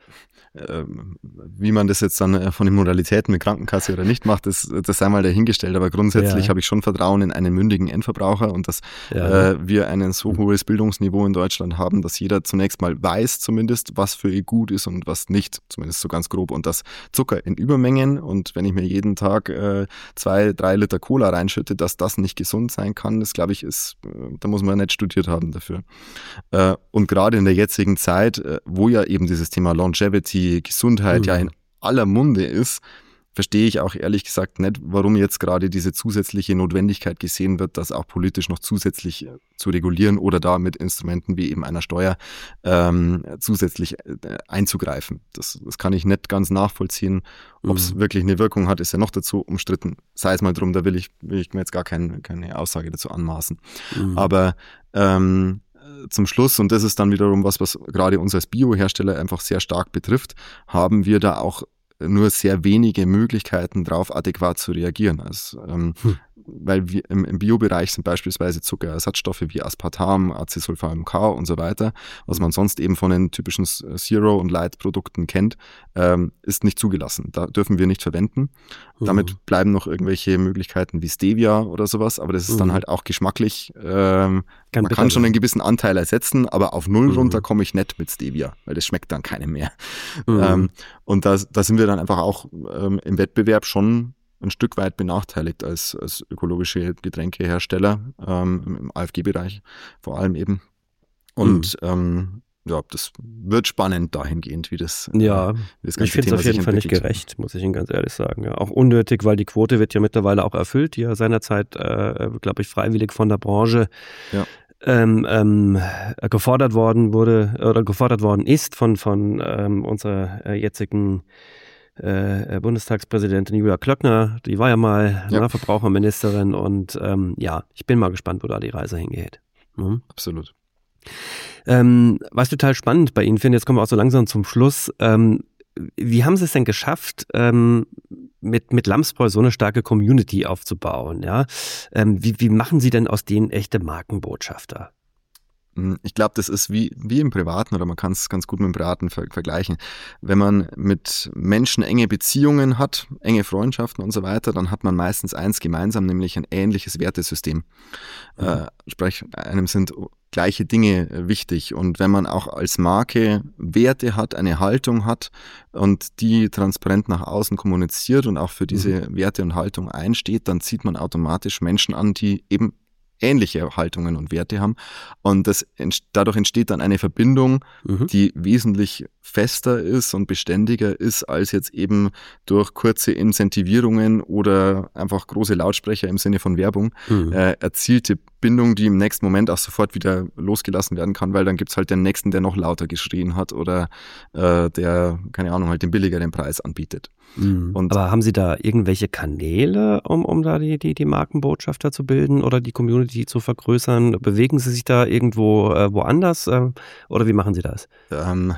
[SPEAKER 2] Wie man das jetzt dann von den Modalitäten mit Krankenkasse oder nicht macht, das, das sei mal dahingestellt. Aber grundsätzlich ja. habe ich schon Vertrauen in einen mündigen Endverbraucher und dass ja. äh, wir ein so hohes Bildungsniveau in Deutschland haben, dass jeder zunächst mal weiß zumindest, was für ihn gut ist und was nicht, zumindest so ganz grob. Und dass Zucker in Übermengen und wenn ich mir jeden Tag äh, zwei, drei Liter Cola reinschütte, dass das nicht gesund sein kann, das glaube ich ist, äh, da muss man nicht studiert haben dafür. Äh, und gerade in der jetzigen Zeit, äh, wo ja eben dieses Thema Longevity, die Gesundheit mhm. ja in aller Munde ist, verstehe ich auch ehrlich gesagt nicht, warum jetzt gerade diese zusätzliche Notwendigkeit gesehen wird, das auch politisch noch zusätzlich zu regulieren oder da mit Instrumenten wie eben einer Steuer ähm, zusätzlich äh, einzugreifen. Das, das kann ich nicht ganz nachvollziehen. Ob es mhm. wirklich eine Wirkung hat, ist ja noch dazu umstritten. Sei es mal drum, da will ich, will ich mir jetzt gar kein, keine Aussage dazu anmaßen. Mhm. Aber ähm, zum Schluss, und das ist dann wiederum was, was gerade uns als Biohersteller einfach sehr stark betrifft, haben wir da auch nur sehr wenige Möglichkeiten drauf, adäquat zu reagieren. Also, ähm, hm. Weil wir im, im Biobereich sind beispielsweise Zuckerersatzstoffe wie Aspartam, Acesulfam K und so weiter, was man sonst eben von den typischen Zero- und Light-Produkten kennt, ähm, ist nicht zugelassen. Da dürfen wir nicht verwenden. Mhm. Damit bleiben noch irgendwelche Möglichkeiten wie Stevia oder sowas, aber das ist mhm. dann halt auch geschmacklich. Ähm, kann man kann schon einen gewissen Anteil ersetzen, aber auf Null mhm. runter komme ich nicht mit Stevia, weil das schmeckt dann keinem mehr. Mhm. Ähm, und da, da sind wir dann einfach auch ähm, im Wettbewerb schon ein Stück weit benachteiligt als, als ökologische Getränkehersteller ähm, im A F G-Bereich vor allem eben. Und mhm. ähm, ja, das wird spannend dahingehend, wie das
[SPEAKER 1] Ja,
[SPEAKER 2] äh, wie das
[SPEAKER 1] ich finde es auf jeden Fall nicht gerecht, muss ich Ihnen ganz ehrlich sagen. Ja, auch unnötig, weil die Quote wird ja mittlerweile auch erfüllt, die ja seinerzeit, äh, glaube ich, freiwillig von der Branche ja. ähm, ähm, gefordert worden wurde oder gefordert worden ist von, von ähm, unserer äh, jetzigen Äh, Bundestagspräsidentin Julia Klöckner, die war ja mal ja. ne, Verbraucherministerin und ähm, ja, ich bin mal gespannt, wo da die Reise hingeht. Mhm.
[SPEAKER 2] Absolut.
[SPEAKER 1] Ähm, was total spannend bei Ihnen finde, jetzt kommen wir auch so langsam zum Schluss, ähm, wie haben Sie es denn geschafft, ähm, mit, mit Lamsbräu so eine starke Community aufzubauen? Ja? Ähm, wie, wie machen Sie denn aus denen echte Markenbotschafter?
[SPEAKER 2] Ich glaube, das ist wie, wie im Privaten oder man kann es ganz gut mit dem Privaten ver- vergleichen. Wenn man mit Menschen enge Beziehungen hat, enge Freundschaften und so weiter, dann hat man meistens eins gemeinsam, nämlich ein ähnliches Wertesystem. Mhm. Äh, sprich, einem sind gleiche Dinge wichtig. Und wenn man auch als Marke Werte hat, eine Haltung hat und die transparent nach außen kommuniziert und auch für diese mhm. Werte und Haltung einsteht, dann zieht man automatisch Menschen an, die eben ähnliche Haltungen und Werte haben. Und das, dadurch entsteht dann eine Verbindung, mhm. die wesentlich fester ist und beständiger ist, als jetzt eben durch kurze Incentivierungen oder einfach große Lautsprecher im Sinne von Werbung mhm. äh, erzielte Bindung, die im nächsten Moment auch sofort wieder losgelassen werden kann, weil dann gibt's halt den nächsten, der noch lauter geschrien hat oder äh, der, keine Ahnung, halt den billigeren Preis anbietet.
[SPEAKER 1] Mhm. Und aber haben Sie da irgendwelche Kanäle, um, um da die, die, die Markenbotschafter zu bilden oder die Community zu vergrößern? Bewegen Sie sich da irgendwo äh, woanders äh, oder wie machen Sie das?
[SPEAKER 2] Ähm,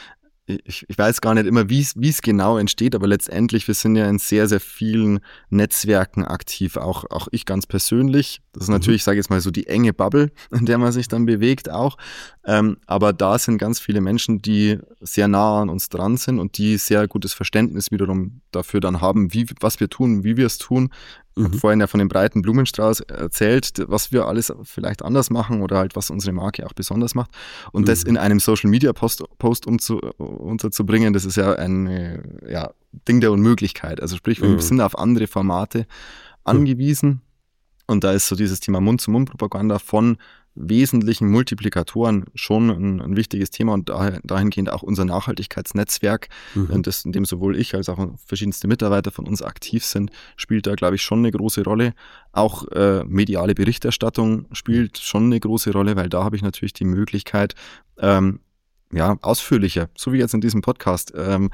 [SPEAKER 2] Ich, ich weiß gar nicht immer, wie es genau entsteht, aber letztendlich, wir sind ja in sehr, sehr vielen Netzwerken aktiv, auch, auch ich ganz persönlich. Das ist natürlich, mhm. sage ich jetzt mal, so die enge Bubble, in der man sich dann bewegt auch. Ähm, aber da sind ganz viele Menschen, die sehr nah an uns dran sind und die sehr gutes Verständnis wiederum dafür dann haben, wie, was wir tun, wie wir es tun. Ich habe vorhin ja von dem breiten Blumenstrauß erzählt, was wir alles vielleicht anders machen oder halt was unsere Marke auch besonders macht. Und mhm. das in einem Social-Media-Post Post umzu, unterzubringen, das ist ja ein ja, Ding der Unmöglichkeit. Also sprich, wir mhm. sind auf andere Formate angewiesen. Mhm. Und da ist so dieses Thema Mund-zu-Mund-Propaganda von wesentlichen Multiplikatoren schon ein, ein wichtiges Thema und dahingehend auch unser Nachhaltigkeitsnetzwerk, mhm. das, in dem sowohl ich als auch verschiedenste Mitarbeiter von uns aktiv sind, spielt da, glaube ich, schon eine große Rolle. Auch äh, mediale Berichterstattung spielt schon eine große Rolle, weil da habe ich natürlich die Möglichkeit, ähm, ja, ausführlicher, so wie jetzt in diesem Podcast, ähm,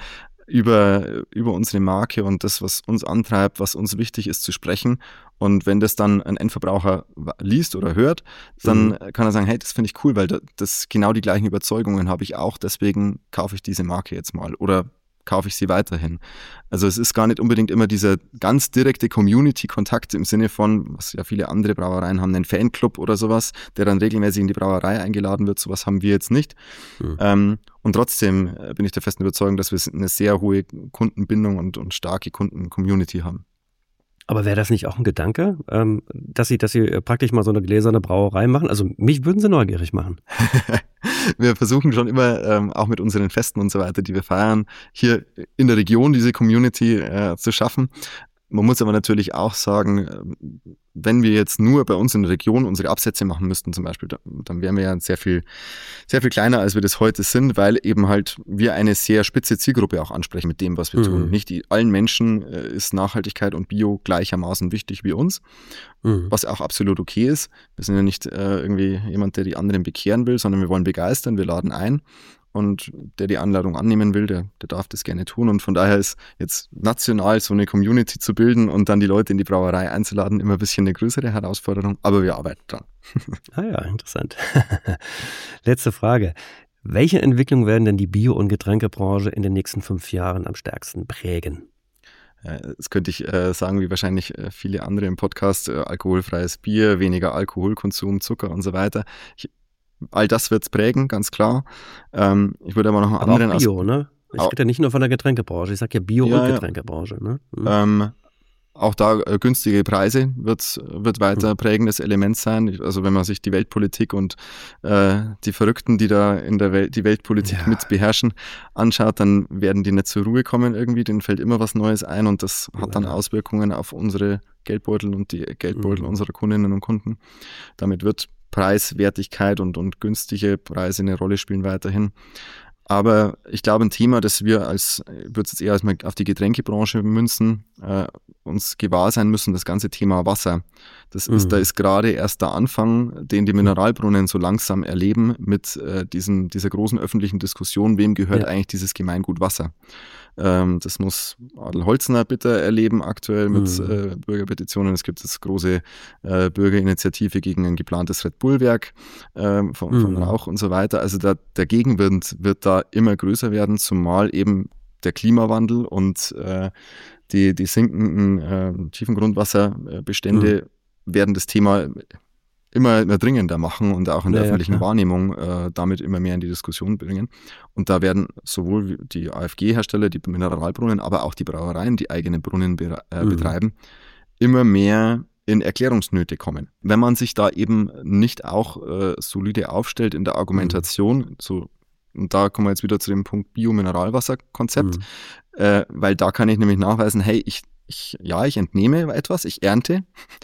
[SPEAKER 2] über, über unsere Marke und das, was uns antreibt, was uns wichtig ist, zu sprechen. Und wenn das dann ein Endverbraucher liest oder hört, dann mhm. kann er sagen, hey, das finde ich cool, weil das genau die gleichen Überzeugungen habe ich auch, deswegen kaufe ich diese Marke jetzt mal. Oder kaufe ich sie weiterhin. Also es ist gar nicht unbedingt immer dieser ganz direkte Community-Kontakt im Sinne von, was ja viele andere Brauereien haben, einen Fanclub oder sowas, der dann regelmäßig in die Brauerei eingeladen wird. Sowas haben wir jetzt nicht. Mhm. Ähm, und trotzdem bin ich der festen Überzeugung, dass wir eine sehr hohe Kundenbindung und, und starke Kunden-Community haben.
[SPEAKER 1] Aber wäre das nicht auch ein Gedanke, ähm, dass Sie, dass Sie praktisch mal so eine gläserne Brauerei machen? Also mich würden Sie neugierig machen.
[SPEAKER 2] Wir versuchen schon immer, ähm, auch mit unseren Festen und so weiter, die wir feiern, hier in der Region diese Community äh, zu schaffen. Man muss aber natürlich auch sagen, wenn wir jetzt nur bei uns in der Region unsere Absätze machen müssten zum Beispiel, dann wären wir ja sehr viel, sehr viel kleiner, als wir das heute sind, weil eben halt wir eine sehr spitze Zielgruppe auch ansprechen mit dem, was wir mhm. tun. Nicht die, allen Menschen ist Nachhaltigkeit und Bio gleichermaßen wichtig wie uns, mhm. was auch absolut okay ist. Wir sind ja nicht äh, irgendwie jemand, der die anderen bekehren will, sondern wir wollen begeistern, wir laden ein. Und der die Anladung annehmen will, der, der darf das gerne tun. Und von daher ist jetzt national so eine Community zu bilden und dann die Leute in die Brauerei einzuladen immer ein bisschen eine größere Herausforderung, aber wir arbeiten dran.
[SPEAKER 1] Ah ja, interessant. Letzte Frage. Welche Entwicklung werden denn die Bio- und Getränkebranche in den nächsten fünf Jahren am stärksten prägen?
[SPEAKER 2] Das könnte ich äh, sagen, wie wahrscheinlich viele andere im Podcast, äh, alkoholfreies Bier, weniger Alkoholkonsum, Zucker und so weiter. Ich, All das wird es prägen, ganz klar. Ähm, ich würde aber noch einen
[SPEAKER 1] aber
[SPEAKER 2] anderen
[SPEAKER 1] auch Bio, As- ne? Ich rede ja nicht nur von der Getränkebranche, ich sage ja Bio-
[SPEAKER 2] ja,
[SPEAKER 1] und Getränkebranche. Ne? Mhm.
[SPEAKER 2] Ähm, auch da äh, günstige Preise wird, wird weiter mhm. prägendes Element sein. Also wenn man sich die Weltpolitik und äh, die Verrückten, die da in der Welt die Weltpolitik ja. mit beherrschen, anschaut, dann werden die nicht zur Ruhe kommen irgendwie. Denen fällt immer was Neues ein und das hat dann ja. Auswirkungen auf unsere Geldbeutel und die Geldbeutel mhm. unserer Kundinnen und Kunden. Damit wird Preiswertigkeit und, und günstige Preise eine Rolle spielen weiterhin. Aber ich glaube, ein Thema, das wir als, ich würde es jetzt eher als mal auf die Getränkebranche münzen, äh, uns gewahr sein müssen, das ganze Thema Wasser. Das ist, mhm. da ist gerade erst der Anfang, den die Mineralbrunnen so langsam erleben mit äh, diesen, dieser großen öffentlichen Diskussion, wem gehört ja. eigentlich dieses Gemeingut Wasser. Ähm, das muss Adel Holzner bitter erleben aktuell mit mhm. äh, Bürgerpetitionen. Es gibt das große äh, Bürgerinitiative gegen ein geplantes Red Bull-Werk äh, von, mhm. von Rauch und so weiter. Also da, der Gegenwind wird da immer größer werden, zumal eben der Klimawandel und äh, die, die sinkenden äh, Tiefengrundwasserbestände mhm. werden das Thema immer, immer dringender machen und auch in der ja, öffentlichen ja, Wahrnehmung äh, damit immer mehr in die Diskussion bringen. Und da werden sowohl die A F G-Hersteller, die Mineralbrunnen, aber auch die Brauereien, die eigene Brunnen be- äh, mhm. betreiben, immer mehr in Erklärungsnöte kommen. Wenn man sich da eben nicht auch äh, solide aufstellt in der Argumentation, mhm. so, und da kommen wir jetzt wieder zu dem Punkt Bio-Mineralwasser-Konzept, mhm. äh, weil da kann ich nämlich nachweisen, hey, ich, ich, ja, ich entnehme etwas, ich ernte,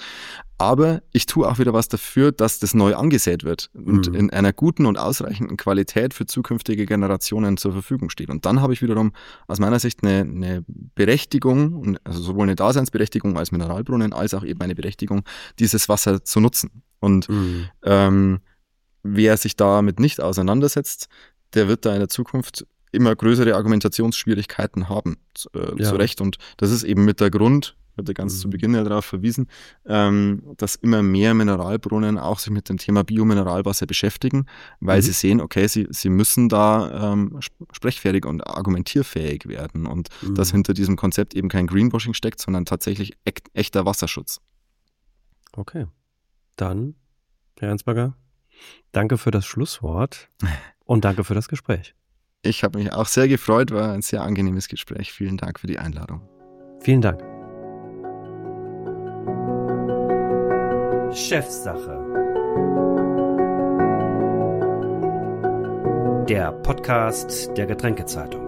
[SPEAKER 2] aber ich tue auch wieder was dafür, dass das neu angesät wird und mhm. in einer guten und ausreichenden Qualität für zukünftige Generationen zur Verfügung steht. Und dann habe ich wiederum aus meiner Sicht eine, eine Berechtigung, also sowohl eine Daseinsberechtigung als Mineralbrunnen, als auch eben eine Berechtigung, dieses Wasser zu nutzen. Und mhm. ähm, wer sich damit nicht auseinandersetzt, der wird da in der Zukunft immer größere Argumentationsschwierigkeiten haben, äh, ja. zu Recht. Und das ist eben mit der Grund, wird ja ganz mhm. zu Beginn ja darauf verwiesen, ähm, dass immer mehr Mineralbrunnen auch sich mit dem Thema Biomineralwasser beschäftigen, weil mhm. sie sehen, okay, sie, sie müssen da ähm, sprechfähig und argumentierfähig werden und mhm. dass hinter diesem Konzept eben kein Greenwashing steckt, sondern tatsächlich echt, echter Wasserschutz.
[SPEAKER 1] Okay, dann, Herr Ernstberger, danke für das Schlusswort und danke für das Gespräch.
[SPEAKER 2] Ich habe mich auch sehr gefreut, war ein sehr angenehmes Gespräch. Vielen Dank für die Einladung.
[SPEAKER 1] Vielen Dank. Chefsache. Der Podcast der Getränkezeitung.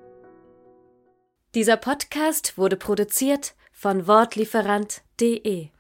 [SPEAKER 3] Dieser Podcast wurde produziert von Wortlieferant punkt de